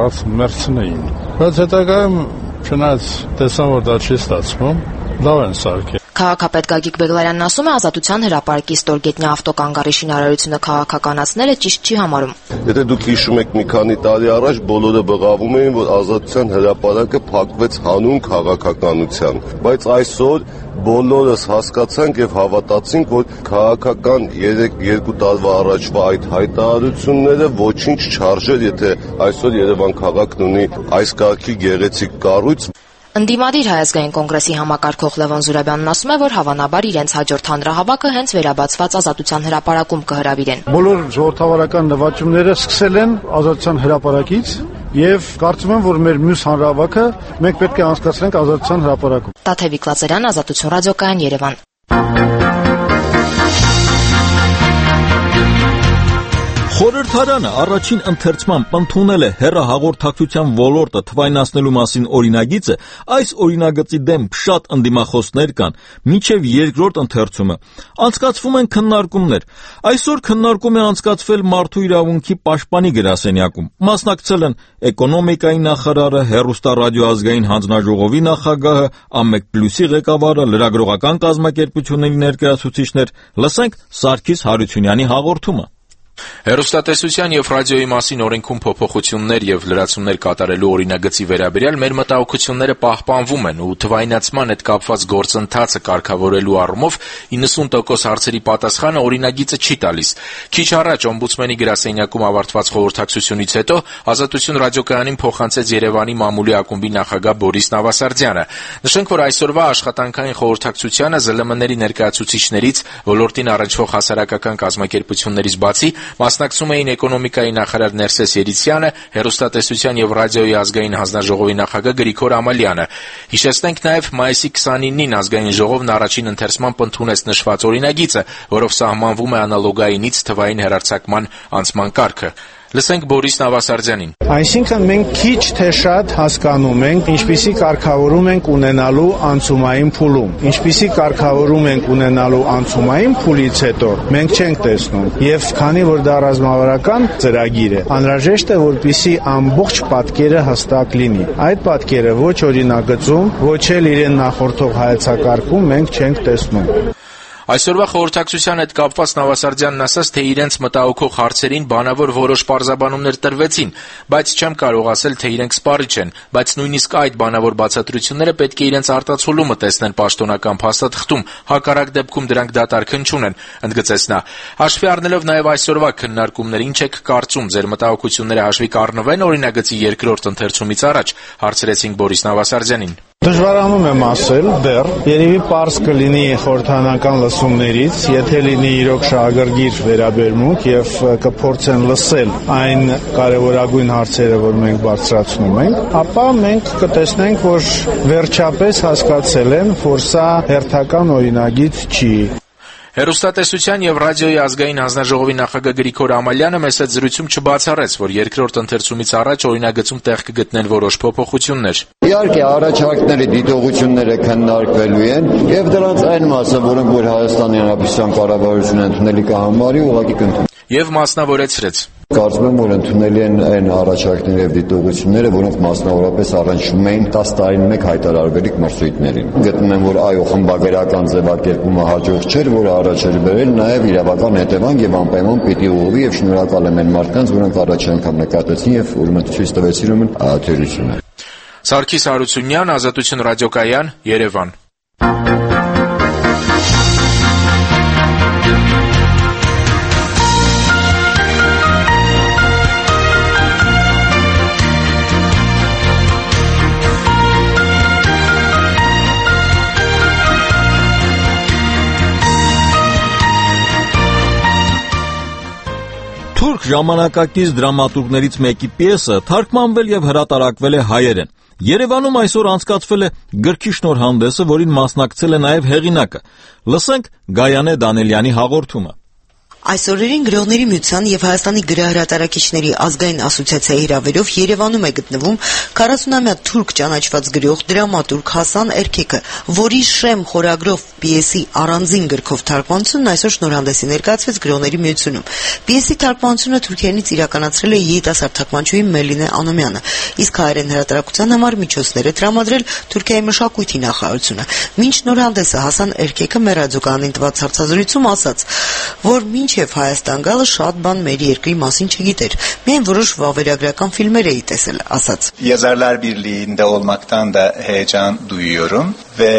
մերցնեին։ Բայց հետագայում չնայած տեսան, որ դա չի ստացվում, լավ են սարքել։ Քաղաքապետ Գագիկ Բեգլարյանն ասում է, Ազատության հրապարակի ստորգետնյա ավտոկանգարի շինարարությունը քաղաքականացնելը ճիշտ չի համարում։ Եթե դուք հիշում եք, մի քանի տարի առաջ բոլորը բղավում էին, որ Ազատության հրապարակը փակվեց հանուն քաղաքականության, բայց այսօր բոլորս հասկացանք եւ հավատացինք, որ քաղաքական 2 տարվա առաջվա այդ հայտարարությունները ոչինչ չարժեր, եթե այսօր Երևան քաղաքն ունի այս կարգի գեղեցիկ կառույց։ Ընդդիմադիր Հայ ազգային կոնգրեսի համակարգող Լևոն Զուրաբյանն ասում է, որ հավանաբար իրենց հաջորդ հանրահավաքը հենց վերաբացված Ազատության հրապարակում կհրավիրեն։ Բոլոր ժողովրդավարական նվաճումները սկսել են Ազատության հրապարակից եւ կարծում եմ, որ մեր մյուս հանրահավաքը մենք պետք է անցկացնենք Ազատության հրապարակում։ Տաթևիկ Լազարյան, Ազատություն ռադիոկայան, Երևան։ Խորհրդարանը առաջին ընթերցմամբ ընդունել է հեռահաղորդակցության ոլորտը թվայնացնելու մասին օրինագիծը, այս օրինագծի դեմ շատ ընդդիմախոսներ կան, մինչև երկրորդ ընթերցումը անցկացվում են քննարկումներ։ Այսօր քննարկում է անցկացվել Մարդու իրավունքի պաշտպանի գրասենյակում։ Մասնակցել են էկոնոմիկայի նախարարը, հեռուստառադիոազգային հանձնաժողովի նախագահը, Ամեկ+-ի ղեկավարը, լրագրողական կազմակերպությունների ներկայացուցիչներ։ Լսենք Սարգիս Հարությունյանի հաղորդումը։ Հեռուստատեսության եւ ռադիոյի մասին օրենքում փոփոխություններ եւ լրացումներ կատարելու օրինագծի վերաբերյալ մեր մտահոգությունները պահպանվում են ու թվայնացման հետ կապված գործընթացը կարգավորելու առումով 90% հարցերի պատասխանը օրինագիծը չի տալիս։ Քիչ առաջ օմբուդսմենի գրասենյակում ավարտված խորհրդակցությունից հետո Ազատություն ռադիոկայանին փոխանցեց Երևանի մամուլի ակումբի նախագահ Բորիս Նավասարդյանը։ Նշենք, որ այսօրվա աշխատանքային խորհրդակցությանը ԶԼՄ-ների ներկայացուցիչներից, ոլորտին առնչվող հասարակական կազմակերպություններից բացի մասնակցում էին էկոնոմիկայի նախարար Ներսես Երիցյանը, հեռուստատեսության եւ ռադիոյի ազգային հանձնաժողովի նախագահ Գրիգոր Ամալյանը։ Հիշեցնենք նաեւ մայիսի 29-ին ազգային ժողովն առաջին ընթերցմամբ ընդունեց նշված օրինագիծը, որով սահմանվում է անալոգայինից թվային հեռարձակման անցման կարգը։ Լսենք Բորիս Նավասարդյանին։ Այսինքն մենք քիչ թե շատ հասկանում ենք, ինչպիսի կարգավորում ենք ունենալու անցումային փուլում։ Ինչպիսի կարգավորում ենք ունենալու անցումային փուլից հետո մենք չենք տեսնում։ Եվ քանի որ դա ռազմավարական ծրագիր է, անհրաժեշտ է, որպիսի ամբողջ պատկերը հստակ լինի։ Այդ պատկերը ոչ օրինագծում, ոչ էլ իրեն նախորդող հայեցակարգում մենք չենք տեսնում։ Այսօրվա խորհրդակցության հետ կապված Նավասարդյանն ասաց, թե իրենց մտահոգող հարցերին բանավոր որոշ պարզաբանումներ տրվեցին, բայց չեմ կարող ասել, թե իրենք սպառիչ են, բայց նույնիսկ այդ բանավոր բացատրությունները պետք է իրենց արտացոլումը տեսնեն պաշտոնական փաստաթղթում, հակառակ դեպքում դրանք դատարկ չունեն, ընդգծեց նա։ Հաշվի առնելով նաև այսօրվա քննարկումները, ինչ եք կարծում, ձեր մտահոգությունները հաշվի կառնվեն օրինագծի երկրորդ ընթերցումից առաջ, հարցրեցինք Բորիս Նավասարդյանին։ Դժվարանում եմ ասել դեռ, երևի պարզ կլինի խորհրդանական լսումներից, եթե լինի իրոք շահագրգիռ վերաբերմունք եւ կփորձեն լսել այն կարևորագույն հարցերը, որ մենք բարձրացնում ենք, ապա մենք կտեսնենք, որ վերջապես հասկացել են, որ սա հերթական օրինագիծ չի։ Հեռուստատեսության եւ ռադիոյի ազգային հանձնաժողովի նախագահ Գրիգոր Ամալյանը մեծ զրույցում չբացառեց, որ երկրորդ ընթերցումից առաջ օրինագծում տեղ կգտնեն որոշ փոփոխություններ։ Իհարկե, առաջարկների դիտողությունները քննարկվելու են եւ դրանց այն մասը, որոնք որ Հայաստանի Հանրապետության կառավարությունը ընդունելի կհամարի, ուղղակի կընդունի։ Եվ մասնավորեցրեց. Կարծում եմ, որ ընդունելի են այն առաջարկները եւ դիտողությունները, որոնք մասնավորապես առնչվում էին 10 տարին մեկ հայտարարվելիք մրցույթներին։ Գտնում եմ, որ այո, խմբագրական ձևակերպումը հաջող չէր, որը առաջ էր բերել նաեւ իրավական հետևանք եւ անպայման պիտի ուղղվի եւ շնորհակալ եմ այն մարդկանց, որոնք առաջ անգամ նկատեցին եւ ուրեմն ցույց տվեցին ուրեմն աթերությունը։ Սարգիս Հարությունյան, Ազատություն ռադիոկայան, Երևան։ Թուրք ժամանակակից դրամատուրգներից մեկի պիեսը թարգմանվել եւ հրատարակվել է հայերեն։ Երևանում այսօր անցկացվել է գրքի շնորհանդեսը, որին մասնակցել է նաեւ հեղինակը։ Լսենք Գայանե Դանելյանի հաղորդումը։ Այս օրերին Գրողների միության եւ Հայաստանի գրահրատարակիչների ազգային ասոցիացիայի հրավերով Երևանում է գտնվում 40-ամյա թուրք ճանաչված գրող դրամատուրգ Հասան Էրքեքը, որի Շեմ խորագրով պիեսի առանձին գրքով թարգմանությունն այսօր շնորհանդեսի ներկայացվեց Գրողների միությունում։ Պիեսի թարգմանությունը թուրքերենից իրականացրել է երիտասարդ թարգմանչուհի Մելինե Անոմյանը, իսկ հայերեն հրատարակության համար միջոցներ է տրամադրել Թուրքիայի մշակույթի նախարարությունը։ Մինչ շնորհանդեսը Հասան Էրքեքը մեր ռադիոկայանին տված հարցազրույցում ասաց, որ մինչև Հայաստան գալը շատ բան մեր երկրի մասին չգիտեր, միայն որոշ վավերագրական filmler էի տեսել, ասաց. Yazarlar Birliği'nde olmaktan da heyecan duyuyorum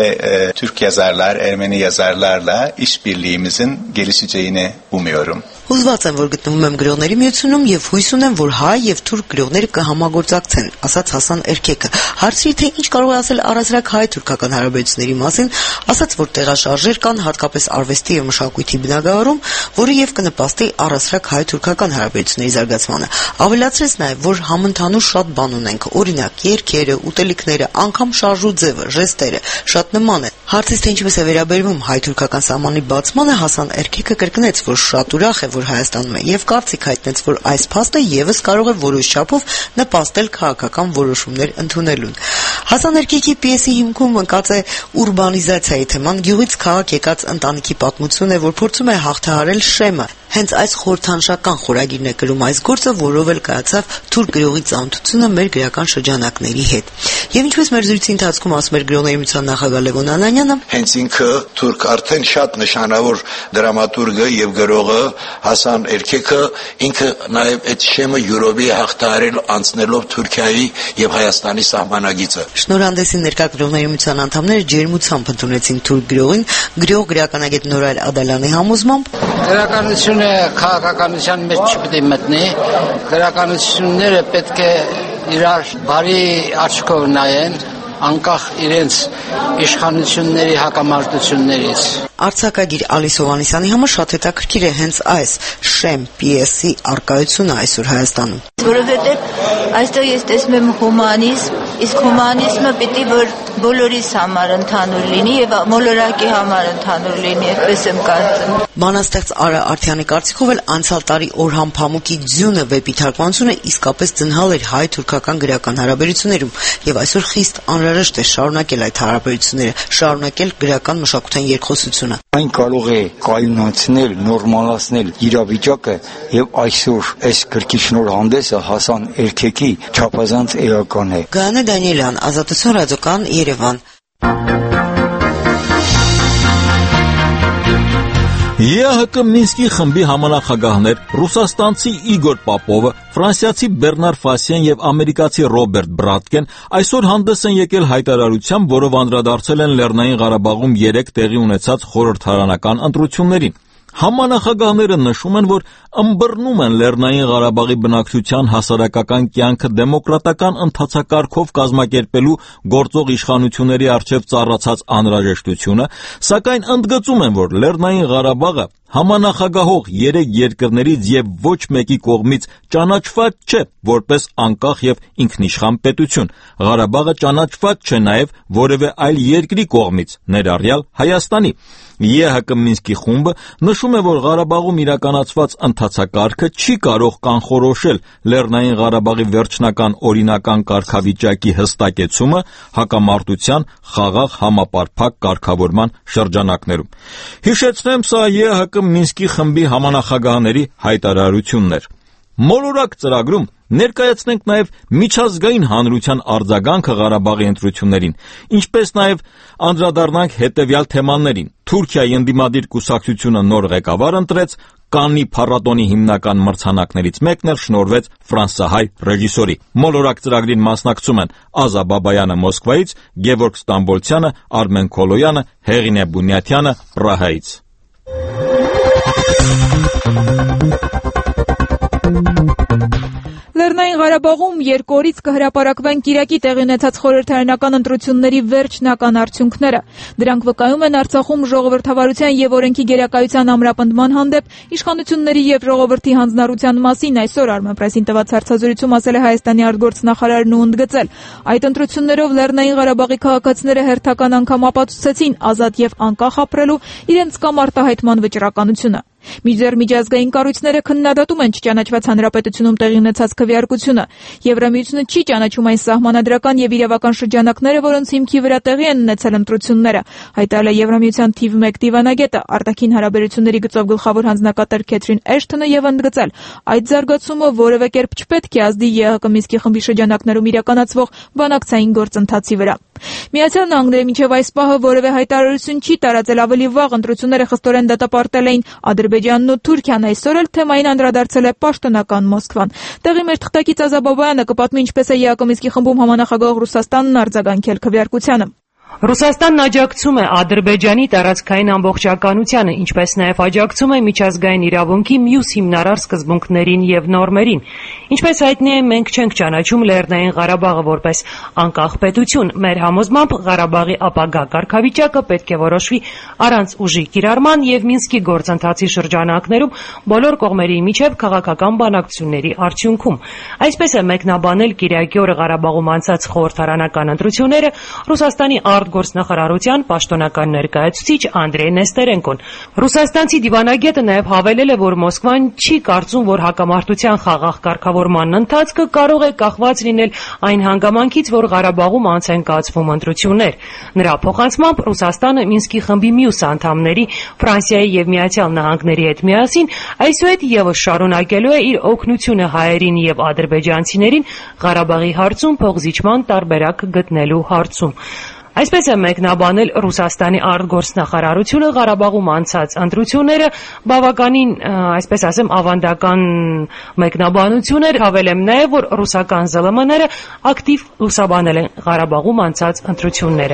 ve Türk yazarlar, Ermeni yazarlarla işbirliğimizin gelişeceğini umuyorum. Հուզված եմ, որ գտնվում եմ Գրողների միությունում եւ հույս ունեմ, որ հայ եւ թուրք գրողները կհամագործակցեն, ասաց Հասան Էրքեքը։ Հարցրի, թե ինչ կարող է ասել առասարակ հայ-թուրքական հարաբերությունների մասին, ասաց, որ տեղաշարժեր կան հատկապես արվեստի եւ մշակույթի բնագավառում, որը եւ կնպաստի առասարակ հայ-թուրքական հարաբերությունների զարգացմանը։ Ավելացրեց նաեւ, որ համընդհանուր շատ բան ունենք, օրինակ երգերը, ուտելիքները, անգամ շարժու ձևը, ժեստերը, շատ նման է։ Հարցից թե ինչպես է վերաբերվում հայ-թուրքական սահմանի բացմանը, Հասան Էրքեքը կրկնեց, որ շատ ուրախ է, որ Հայաստանում է եւ կարծիք հայտնեց, որ այս փաստը եւս կարող է որոշ չափով նպաստել քաղաքական որոշումներ ընդունելուն։ Հասան Էրքեքի պիեսի հիմքում ընկած է ուրբանիզացիայի թեման, գյուղից քաղաք եկած ընտանիքի պատմություն է, որ փորձում է հաղթահարել Շեմը։ Հենց այս խորհրդանշական խորագիրն է կրում այս գործը, որով էլ կայացավ թուրք գրողի ծանոթությունը մեր գրական շրջանակների հետ։ Եվ ինչպես մեր զրույցի ընթացքում ասում էր Գրողների միության նախագահ Լևոն Անանյանը, հենց ինքը թուրք արդեն շատ նշանավոր դրամատուրգը եւ գրողը Հասան Էրքեքը ինքը նաեւ այդ Շեմը յուրովի հաղթահարել անցնելով Թուրքիայի եւ Հայաստանի սահմանագիծը։ Շնորհանդեսին ներկա Գրողների միության անդամները ջերմությամբ ընդունեցին թուրք գրողին, գրող գրականագետ Նորայր Ադալյանի համոզմամբ Գրականությունը քաղաքականության մեջ չպետք է մտնի, գրականությունները պետք է իրար բարի աչքով նայեն, անկախ իրենց իշխանությունների հակամարտություններից։ Արձակագիր Ալիս Հովհաննիսյանի համար շատ հետաքրքիր է հենց այս Շեմ պիեսի առկայությունը այսօր Հայաստանում։ Որովհետև այստեղ ես տեսնում եմ հումանիզմ, իսկ հումանիզմը պիտի որ բոլորիս համար ընդհանուր լինի եւ մոլորակի համար ընդհանուր լինի, այդպես եմ կարծում։ Մանաստեղծ Արա Արթյանի կարծիքով էլ անցյալ տարի Օրհան Փամուկի ձյունը վեպի թարգմանությունը իսկապես ձնհալ էր հայ-թուրքական գրական հարաբերություններում եւ այսօր խիստ անհրաժեշտ է շարունակել այդ հարաբերությունները, շարունակել գրական մշակութային երկխոսությունը։ Այն կարող է կայունացնել, նորմալացնել իրավիճակը եւ այսօր այս գրքի շնորհանդեսը Հասան Էրքեքի չափազանց էական է։ Գայանե Դանիելյան, Ազատություն ռադիոկայան, Երևան։ ԵՀԿ Մինսկի խմբի համանախագահներ ռուսաստանցի Իգոր Պապովը, ֆրանսիացի Բեռնար Ֆասիեն եւ ամերիկացի Ռոբերտ Բրատկեն այսօր հանդես են եկել հայտարարությամբ, որով անդրադարձել են Լեռնային Ղարաբաղում 3 տեղի ունեցած խորհրդարանական ընտրություններին։ Համանախագահները նշում են, որ ըմբռնում են Լեռնային Ղարաբաղի բնակչության հասարակական կյանքը դեմոկրատական ընթացակարգով կազմակերպելու գործող իշխանությունների առջև ծառացած անհրաժեշտությունը, սակայն ընդգծում են, որ Լեռնային Ղարաբաղը համանախագահող 3 երկրներից եւ ոչ մեկի կողմից ճանաչված չէ որպես անկախ եւ ինքնիշխան պետություն։ Ղարաբաղը ճանաչված չէ նաեւ որևէ այլ երկրի կողմից, ներառյալ Հայաստանի։ ԵՀԿ Մինսկի խումբը նշում է, որ Ղարաբաղում իրականացված ընթացակարգը չի կարող կանխորոշել Լեռնային Ղարաբաղի վերջնական օրինական կարգավիճակի հստակեցումը հակամարտության խաղաղ համապարփակ կարգավորման շրջանակներում։ Հիշեցնեմ, սա ԵՀԿ Մինսկի խմբի համանախագահների հայտարարությունն էր։ Մոլորակ ծրագրում ներկայացնենք նաև միջազգային հանրության արձագանքը Ղարաբաղի ընտրություններին, ինչպես նաև անդրադառնանք հետևյալ թեմաներին։ Թուրքիայի ընդդիմադիր կուսակցությունը նոր ղեկավար ընտրեց, Կաննի փառատոնի հիմնական մրցանակներից մեկն էր շնորհվեց ֆրանսահայ ռեժիսորի։ Մոլորակ ծրագրին մասնակցում են Ազա Բաբայանը Մոսկվայից, Գևորգ Ստամբոլցյանը, Արմեն Քոլոյանը, Հեղինե Բունյաթյանը Պրահայից։ Լեռնային Ղարաբաղում երկու օրից կհրապարակվեն Կիրակի տեղի ունեցած խորհրդարանական ընտրությունների վերջնական արդյունքները։ Դրանք վկայում են Արցախում ժողովրդավարության եւ օրենքի գերակայության ամրապնդման հանդեպ իշխանությունների եւ ժողովրդի հանձնառության մասին այսօր Armenpress-ին տված հարցազրույցում ասել է Հայաստանի արտգործնախարարն ու ընդգծել. այդ ընտրություններով Լեռնային Ղարաբաղի քաղաքացիները հերթական անգամ ապացուցեցին ազատ եւ անկախ ապրելու իրենց կամ արտահայտման վճռականությունը։ Մինչդեռ միջազգային կառույցները քննադատում են չճանաչված հանրապետությունում տեղի ունեցած քվեարկությունը։ Եվրամիությունը չի ճանաչում այն սահմանադրական եւ իրավական շրջանակները, որոնց հիմքի վրա տեղի են ունեցել ընտրությունները, հայտարարել է Եվրամիության թիվ 1 դիվանագետը, արտաքին հարաբերությունների գծով գլխավոր հանձնակատար Քեթրին Էշթոնը եւ ընդգծել. այդ զարգացումը որևէ կերպ չպետք է ազդի ԵՀԿ Մինսկի խմբի շրջանակներում իրականացվող բանակցային գործընթացի վրա։ Միացյալ Նահանգները մինչև այս պահը որևէ հայտարարություն չի տարածել, ավելի վաղ ընտրությունները խստորեն դատապարտել էին Ադրբեջանն ու Թուրքիան, այսօր էլ թեմային անդրադարձել է պաշտոնական Մոսկվան։ Տեղի մեր թղթակից Ազաբաբայանը կպատմի ինչպես է ԵԱԿ Մինսկի խմբում համանախագահ Ռուսաստանն արձագանքել քվեարկությանը։ Ռուսաստանն աջակցում է Ադրբեջանի տարածքային ամբողջականությանը, ինչպես նաև աջակցում է միջազգային իրավունքի մյուս հիմնարար սկզբունքներին եւ նորմերին։ Ինչպես հայտնի է, մենք չենք ճանաչում Լեռնային Ղարաբաղը որպես անկախ պետություն։ Մեր համոզմամբ Ղարաբաղի ապագա կարգավիճակը պետք է որոշվի առանց ուժի կիրառման եւ Մինսկի գործընթացի շրջանակներում բոլոր կողմերի միջև քաղաքական բանակցությունների արդյունքում։ Այսպես է մեկնաբանել Կիրակի օրը Ղարաբաղում անցած խորհրդարանական ընտրությունները Ռուսաստանի արտգործնախարարության պաշտոնական ներկայացուցիչ Անդրեյ Նեստերենկոն։ Ռուսաստանցի դիվանագետը նաև հավելել է, որ Մոսկվան չի կարծում, որ հակամարտության խաղաղ կարգավորման ընթացքը կարող է կախված լինել այն հանգամանքից, որ Ղարաբաղում անց են կացվում ընտրություններ։ Նրա փոխանցմամբ Ռուսաստանը Մինսկի խմբի մյուս անդամների Ֆրանսիայի եւ Միացյալ Նահանգների հետ միասին այսուհետ եւս շարունակելու է իր օգնությունը հայերին եւ ադրբեջանցիներին Ղարաբաղի հարցում փոխզիջման տարբերակ գտնելու հարցում։ Այսպես է մեկնաբանել Ռուսաստանի արտգործնախարարությունը Ղարաբաղում անցած ընտրությունները բավականին, այսպես ասեմ, ավանդական մեկնաբանություն էր, հավելեմ նաև, որ ռուսական ԶԼՄ-ները ակտիվ լուսաբանել են Ղարաբաղում անցած ընտրությունները։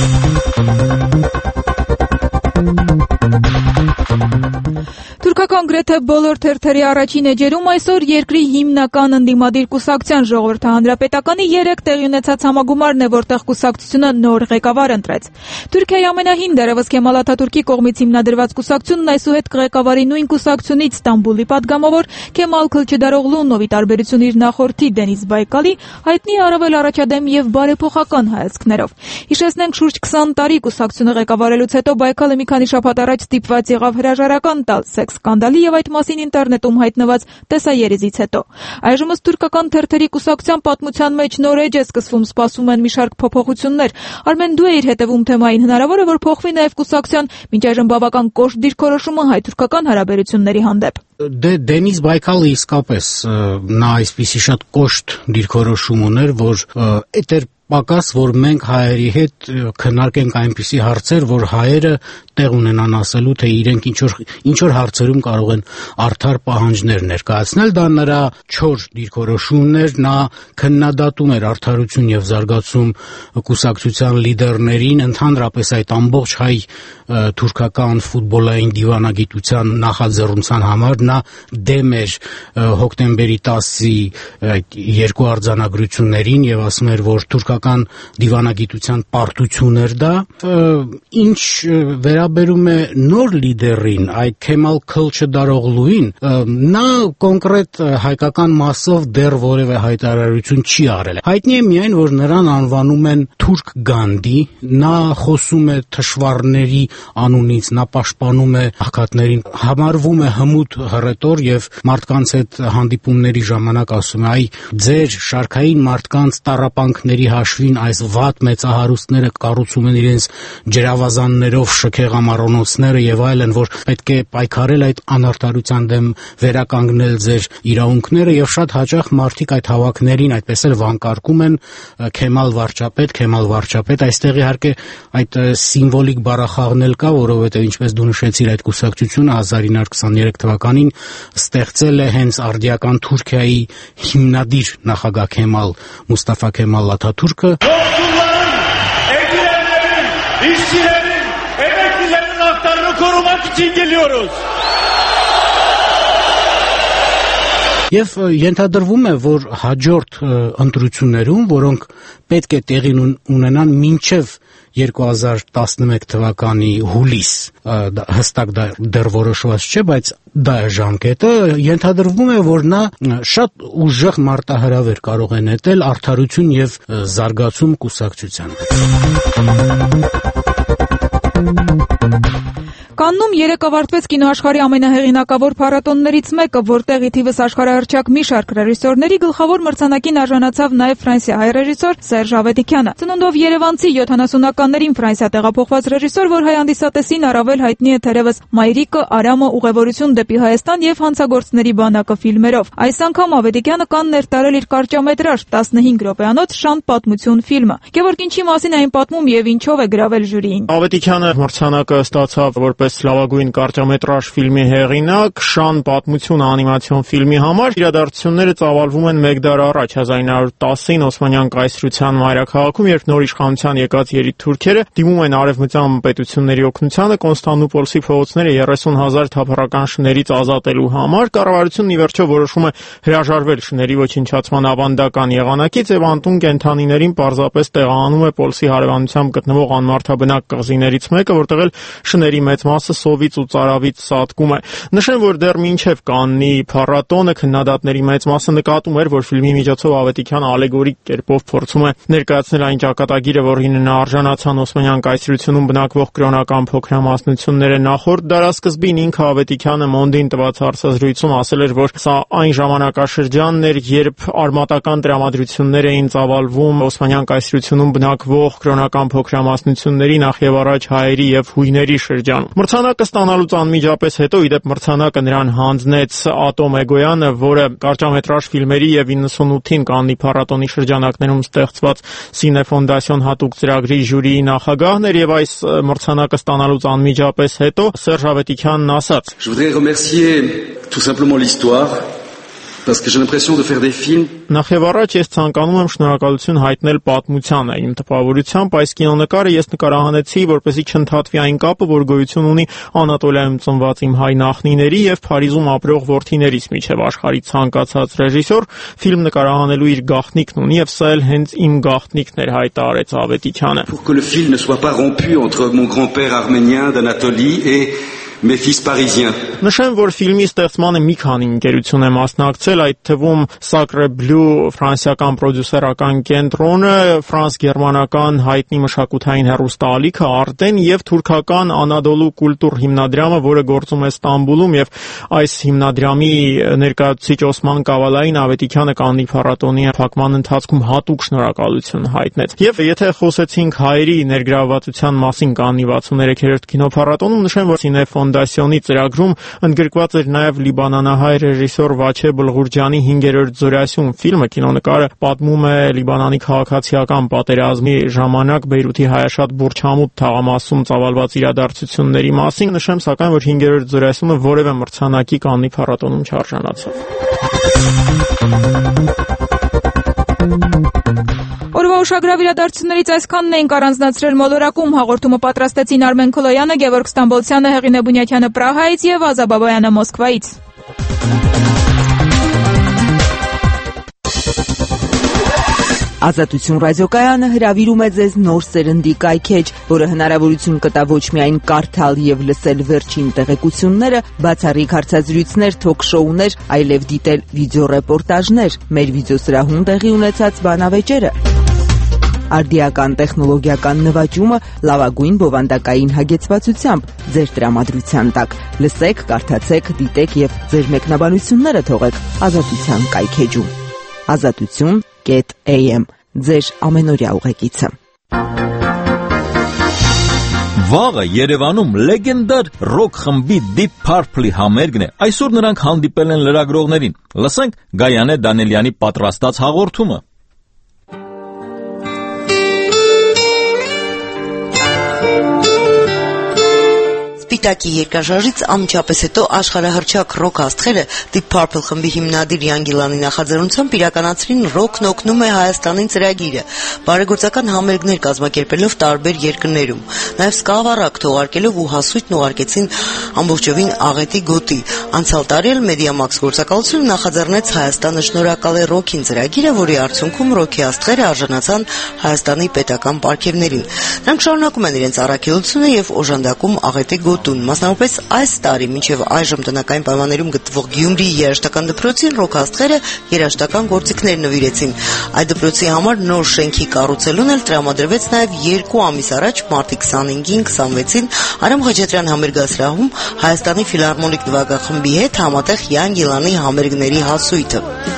Թուրքական գրեթե բոլոր թերթերի առաջին էջերում այսօր երկրի հիմնական ընդդիմադիր կուսակցության ժողովրդահանրապետականի 3 տեղի ունեցած համագումարն է, որտեղ կուսակցությունը նոր ղեկավար ընտրեց։ Թուրքիայի ամենահին դեռևս Քեմալ Աթաթուրքի կողմից հիմնադրված կուսակցությունն այսուհետ կղեկավարի նույն կուսակցությունից Ստամբուլի падգամավոր Քեմալ Քլչդարօղլուն, ով ի տարբերություն իր նախորդի Դենիս Բայկալի հայտնի առավել առաջադեմ եւ բարեփոխական հայացքներով։ Հիշեցնենք, շուրջ 20 տարի կուսակցությունը ղեկավարելուց հետո Բայկալը մի քանի շաբաթ առաջ ստիպված եղավ հրաժարական տալ սեքս սկանդալի եւ այդ մասին ինտերնետում հայտնված տեսաերեզից հետո։ Այժմ ըստ թուրքական թերթերի կուսակցության պատմության մեջ նոր էջ է սկսվում, սպասում են մի շարք փոփոխություններ։ Արմեն, դու ես հետևում թեմային, հնարավոր է որ փոխվի նաեւ կուսակցության մինչ այժմ բավական կոշտ դիրքորոշումը հայ-թուրքական հարաբերությունների հանդեպ։ Դենիս Բայկալը իսկապես նա այսպիսի շատ կոշտ դիրքորոշում ուներ, որ էտեր պակաս, որ մենք հայերի հետ քննարկենք այնպիսի հարցեր, որ հայերը տեղ ունենան ասելու, թե իրենք ինչ որ հարցերում կարող են արդար պահանջներ ներկայացնել, դա նրա չոր դիրքորոշումն էր, նա քննադատում էր Արդարություն եւ զարգացում կուսակցության լիդերներին, ընդհանրապես այդ ամբողջ հայ թուրքական ֆուտբոլային դիվանագիտության նախաձեռնության համար, նա դեմ էր հոկտեմբերի 10-ի այդ երկու արձանագրություններին եւ ասում էր, որ թուրքական դիվանագիտության պարտություն էր դա։ Ինչ վերաբերում է նոր լիդերին, այդ Քեմալ Քլչդարօղլուին, նա կոնկրետ հայկական մասով դեռ որևէ հայտարարություն չի արել։ Հայտնի է միայն, որ նրան անվանում են Թուրք Գանդի, նա խոսում է թշվառների անունից, նա պաշտպանում է աղքատներին, համարվում է հմուտ հռետոր եւ մարդկանց հետ հանդիպումների ժամանակ ասում է, այ ձեր շարքային մարդկանց տառապանքների հաշվին այս վատ մեծահարուստները կառուցում են իրենց ջրավազաններով շքեղամառոնոցները եւ այլն, որ պետք է պայքարել այդ անարդարության դեմ, վերականգնել ձեր իրավունքները եւ շատ հաճախ մարդիկ այդ հավաքներին այդպես էլ վանկարկում են Քեմալ վարչապետ, այստեղ իհարկե այդ սիմվոլիկ բառախաղն էլ կա, որովհետեւ ինչպես դու նշեցիր, այդ կուսակցությունը 1923 թվականին ստեղծել է հենց արդիական Թուրքիայի հիմնադիր նախագահ Մուստաֆա Քեմալ Աթաթուրքը։ İşçilerin, emeklilerin haklarını korumak için geliyoruz. Եվ ենթադրվում է, որ հաջորդ ընտրություններում, որոնք պետք է տեղի ունենան մինչև 2011 թվականի հուլիս, հստակ դեռ որոշված չէ, բայց դա է ժամկետը, ենթադրվում է, որ նա շատ ուժեղ մարտահրավեր կարող է նետել արդարություն եւ զարգացում կուսակցության։ Կաննում երեկ ավարտվեց կինոաշխարհի ամենահեղինակավոր փառատոններից մեկը, որտեղ ի թիվս աշխարհահռչակ մի շարք ռեժիսորների գլխավոր մրցանակին արժանացավ նաև ֆրանսիահայ ռեժիսոր Սերժ Ավետիքյանը։ Ծնունդով երևանցի 70-ականներին Ֆրանսիա տեղափոխված ռեժիսոր, որ հայ հանդիսատեսին առավել հայտնի է թերևս Մայրիկը, Արամը, Ուղևորություն դեպի Հայաստան եւ Հանցագործների բանակը ֆիլմերով։ Այս անգամ Ավետիքյանը կան ներտարել իր կարճամետրաժ 15 րոպեանոց Շան պատմություն ֆիլմը։ Գևորգ ինչի մասին այն պատմում եւ ինչով է գրավել ժյուրիին։ Ավետիքյանը մրցանակը ստացավ որպես լավագույն կարճամետրաժ ֆիլմի հեղինակ Շան պատմություն անիմացիոն ֆիլմի համար։ Իրադարձությունները ծավալվում են 1 դար առաջ 1910-ին Օսմանյան կայսրության մայրաքաղաքում, երբ նոր իշխանության եկած երիտ թուրքերը դիմում են արևմտյան պետությունների օգնությանը Կոնստանդնուպոլսի փողոցները 30,000 թափառական շներից ազատելու համար։ Կառավարությունն ի վերջո որոշում է հրաժարվել շների ոչնչացման ավանդական եղանակից եւ անտուն կենդանիներին պարզապես տեղահանում է Պոլսի հարևանությամբ գտնվող անմարդաբնակ կղզիներից մեկը, որտեղ էլ շների մեծ մասը սովից ու ծարավից սատկում է։ Նշեմ, որ դեռ մինչև Կաննի փառատոնը քննադատների մեծ մասը նկատում էր, որ ֆիլմի միջոցով Ավետիքյանը ալեգորիկ կերպով փորձում է ներկայացնել այն ճակատագիրը, որին նա արժանացան Օսմանյան կայսրությունում բնակվող կրոնական փոքրամասնությունները։ Նախորդ դարասկզբին ինքը Ավետիքյանը Մոնդին տված հարցազրույցում ասել էր, որ սա այն ժամանակաշրջանն էր, երբ արմատական տրամադրություններ էին ծավալվում Օսմանյան կայսրությունում բնակվող կրոնական փոքրամասնությունների, նախ եւ առաջ հայերի եւ հույների շրջանում։ Մրցանակը ստանալուց անմիջապես հետո, իդեպ մրցանակը նրան հանձնեց Ատոմ Էգոյանը, որը կարճամետրաժ ֆիլմերի եւ 98-ին Կաննի փառատոնի շրջանակներում ստեղծված Սինեֆոնդասիոն հատուկ ծրագրի ժյուրիի նախագահն էր, եւ այս մրցանակը ստանալուց անմիջապես հետո Սերժ Ավետիքյանն ասաց. Je voudrais remercier tout simplement l'histoire. Parce que j'ai l'impression de faire des films. Նախ եւ առաջ ես ցանկանում եմ շնորհակալություն հայտնել պատմությանը։ Իմ տպավորությամբ այս կինոնկարը ես նկարահանեցի, որպեսզի չընդհատվի այն կապը, որ գոյություն ունի Անատոլիայում ծնված իմ հայ նախնիների եւ Փարիզում ապրող որդիներիս միջև աշխարհի ցանկացած ռեժիսոր ֆիլմ նկարահանելու իր գաղտնիքն ունի եւ սա էլ հենց իմ գաղտնիքն էր, հայտարարեց Ավետիքյանը։ Pour que le film ne soit pas rompu entre mon grand-père arménien d'Anatolie et mes fils parisiens. Նշեմ, որ ֆիլմի ստեղծմանը մի քանի ընկերություն է մասնակցել, այդ թվում Sacre Bleu ֆրանսիական պրոդյուսերական կենտրոնը, ֆրանս-գերմանական հայտնի մշակութային հեռուստաալիքը Արտեն եւ թուրքական Անադոլու կուլտուր հիմնադրամը, որը գործում է Ստամբուլում, եւ այս հիմնադրամի ներկայացուցիչ Օսման Կավալային Ավետիքյանը Կաննի փառատոնի փակման ընթացքում հատուկ շնորհակալություն հայտնեց։ Եվ եթե խոսեցինք հայերի ներգրավվածության մասին Կաննի 63-րդ կինոփառատոնում, նշեմ, որ Սինեֆոնդասիոնի ծրագրում ընդգրկված էր նաև լիբանանահայ ռեժիսոր Վաչե Բլղուրջյանի 5-րդ Զորասյուն ֆիլմը։ Կինոնկարը պատմում է Լիբանանի քաղաքացիական պատերազմի ժամանակ Բեյրութի հայաշատ Բուրչամուդ թաղամասում ծավալված իրադարձությունների մասին։ Նշեմ սակայն, որ 5-րդ Զորասյունը որևէ մրցանակի Կաննի փառատոնում չարժանացավ։ Օրվա ուշագրավ իրադարձություններից այսքանն էինք առանձնացրել մոլորակում։ Հաղորդումը պատրաստեցին Արմեն Քլոյանը, Գևորգ Ստամբոլցյանը, Հեղինե Բունյաթյանը Պրահայից եւ Ազա Բաբայանը Մոսկվայից։ Ազատություն ռադիոկայանը հրավիրում է ձեզ նոր սերնդի կայքեջ, որը հնարավորություն կտա ոչ միայն կարդալ եւ լսել վերջին տեղեկությունները, բացառիկ հարցազրույցներ, թոք-շոուներ, այլև դիտել վիդեոռեպորտաժներ, մեր վիդեոսրահում տեղի ունեցած բանավեճերը, արդիական տեխնոլոգիական նվաճումը լավագույն բովանդակային հագեցվածությամբ ձեր տրամադրության տակ։ Լսեք, կարդացեք, դիտեք եւ ձեր մեկնաբանությունները թողեք Ազատության կայքեջում։ Azatutun.am ձեր ամենօրյա ուղեկիցը։ Վաղը Երևանում լեգենդար ռոք խմբի Deep Purple-ի համերգն է։ Այսօր նրանք հանդիպել են լրագրողներին։ Լսենք Գայանե Դանելյանի պատրաստած հաղորդումը։ Սպիտակի երկրաշարժից անմիջապես հետո աշխարհահռչակ ռոք աստղերը Deep Purple խմբի հիմնադիր Յան Գիլանի նախաձեռնությամբ իրականացրին «Ռոքն օգնում է Հայաստանին» ծրագիրը, բարեգործական համերգներ կազմակերպելով տարբեր երկրներում, նաև սկավառակ թողարկելով ու հասույթն ուղարկեցին ամբողջովին աղետի գոտի։ Անցյալ տարի էլ Մեդիամաքս գործակալությունը նախաձեռնեց «Հայաստանը շնորհակալ է ռոքին» ծրագիրը, որի արդյունքում ռոքի աստղերը արժանացան Հայաստանի պետական պարգևներին։ Նրանք շարունակում են իրենց առաքելությունը եւ օժանդակում աղետի գոտուն։ Մասնավորապես այս տարի մինչեւ այժմ տնական պայմաններում գտնվող Գյումրիի երաժշտական դպրոցին ռոք աստղերը երաժշտական գործիքներ նվիրեցին։ Այդ դպրոցի համար նոր շենքի կառուցելուն էլ տրամադրվեց նաև 2 ամիս առաջ մարտի 25-ին 26-ին Արամ Խաչատրյան համերգասրահում Հայաստանի ֆիլհարմոնիկ նվագախմբի հետ համատեղ Յան Գիլանի համերգների հասույթը։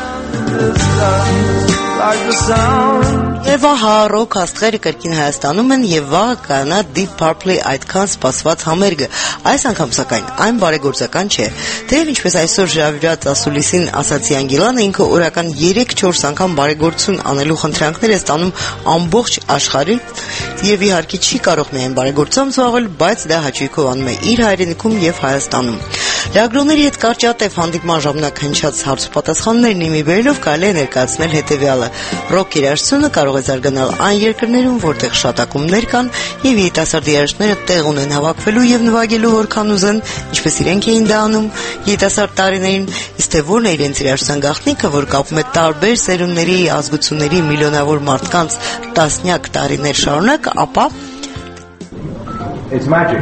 Եվ ահա ռոք աստղերը կրկին Հայաստանում են եւ վաղը կանա Deep Purple-ի այդքան սպասված համերգը։ Այս անգամ սակայն այն բարեգործական չէ։ Թեև ինչպես այսօր ժավիրած ասուլիսին ասաց Յան Գիլանը, ինքը օրական 3-4 անգամ բարեգործություն անելու խնդրանքներ է ստանում ամբողջ աշխարհից եւ իհարկե չի կարող միայն բարեգործությամբ զբաղվել, բայց դա հաճույքով անում է իր հայրենիքում եւ Հայաստանում։ Լրագրողների հետ կարճատև հանդիպման ժամանակ հնչած հարցուպատասխաններն իմի բերելով կարելի է ներկայացնել հետևյալը. ռոք երաժշտությունը կարող է զարգանալ այն երկրներում, որտեղ շատ ակումբներ կան եւ երիտասարդ երաժիշտները տեղ ունեն հավաքվելու եւ նվագելու որքան ուզեն, ինչպես իրենք էին դա անում երիտասարդ տարիներին, իսկ թե որն է իրենց երաժշտության գաղտնիքը, որ կապում է տարբեր սերունդների, ազգությունների միլիոնավոր մարդկանց տասնյակ տարիներ շարունակ, ապա It's magic.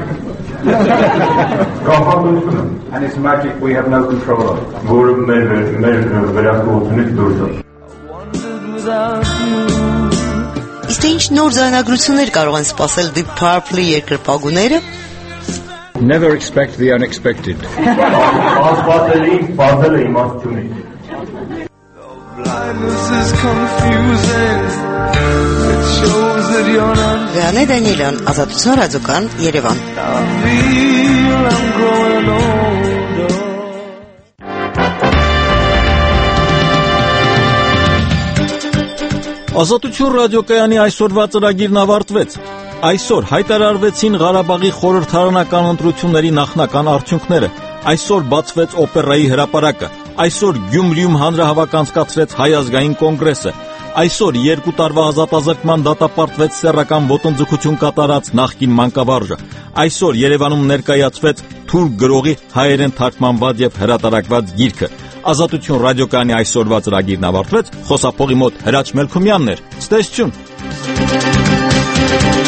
And it's magic we have no control of. Որը մեր վերահսկողությունից դուրս է։ Իսկ ինչ նոր ձայնագրություններ կարող են սպասել Deep Purple-ի երկրպագուները։ Never expect the unexpected. Ասպատելի, բացել է իմաստությունից։ Լեոնե Դանիելյան, Ազատություն ռադիոկան, Երևան։ Ազատություն ռադիոկայանի այսօրվա ծրագիրն ավարտվեց։ Այսօր հայտարարվեցին Ղարաբաղի խորհրդարանական ընտրությունների նախնական արդյունքները։ Այսօր բացվեց օպերայի հրապարակը։ Այսօր Գյումրիում հանրահավաք անցկացրեց Հայ ազգային կոնգրեսը։ Այսօր 2 տարվա ազատազրկման դատապարտվեց սեռական ոտնձգություն կատարած նախկին մանկավարժը։ Այսօր Երևանում ներկայացվեց թուրք գրողի հայերեն թարգմանված եւ հրատարակված գիրքը։ Ազատություն ռադիոկայանի այսօրվա ծրագիրն ավարտվեց։ Խոսափողի մոտ Հրաչ Մելքումյանն էր։ Ցտեսություն։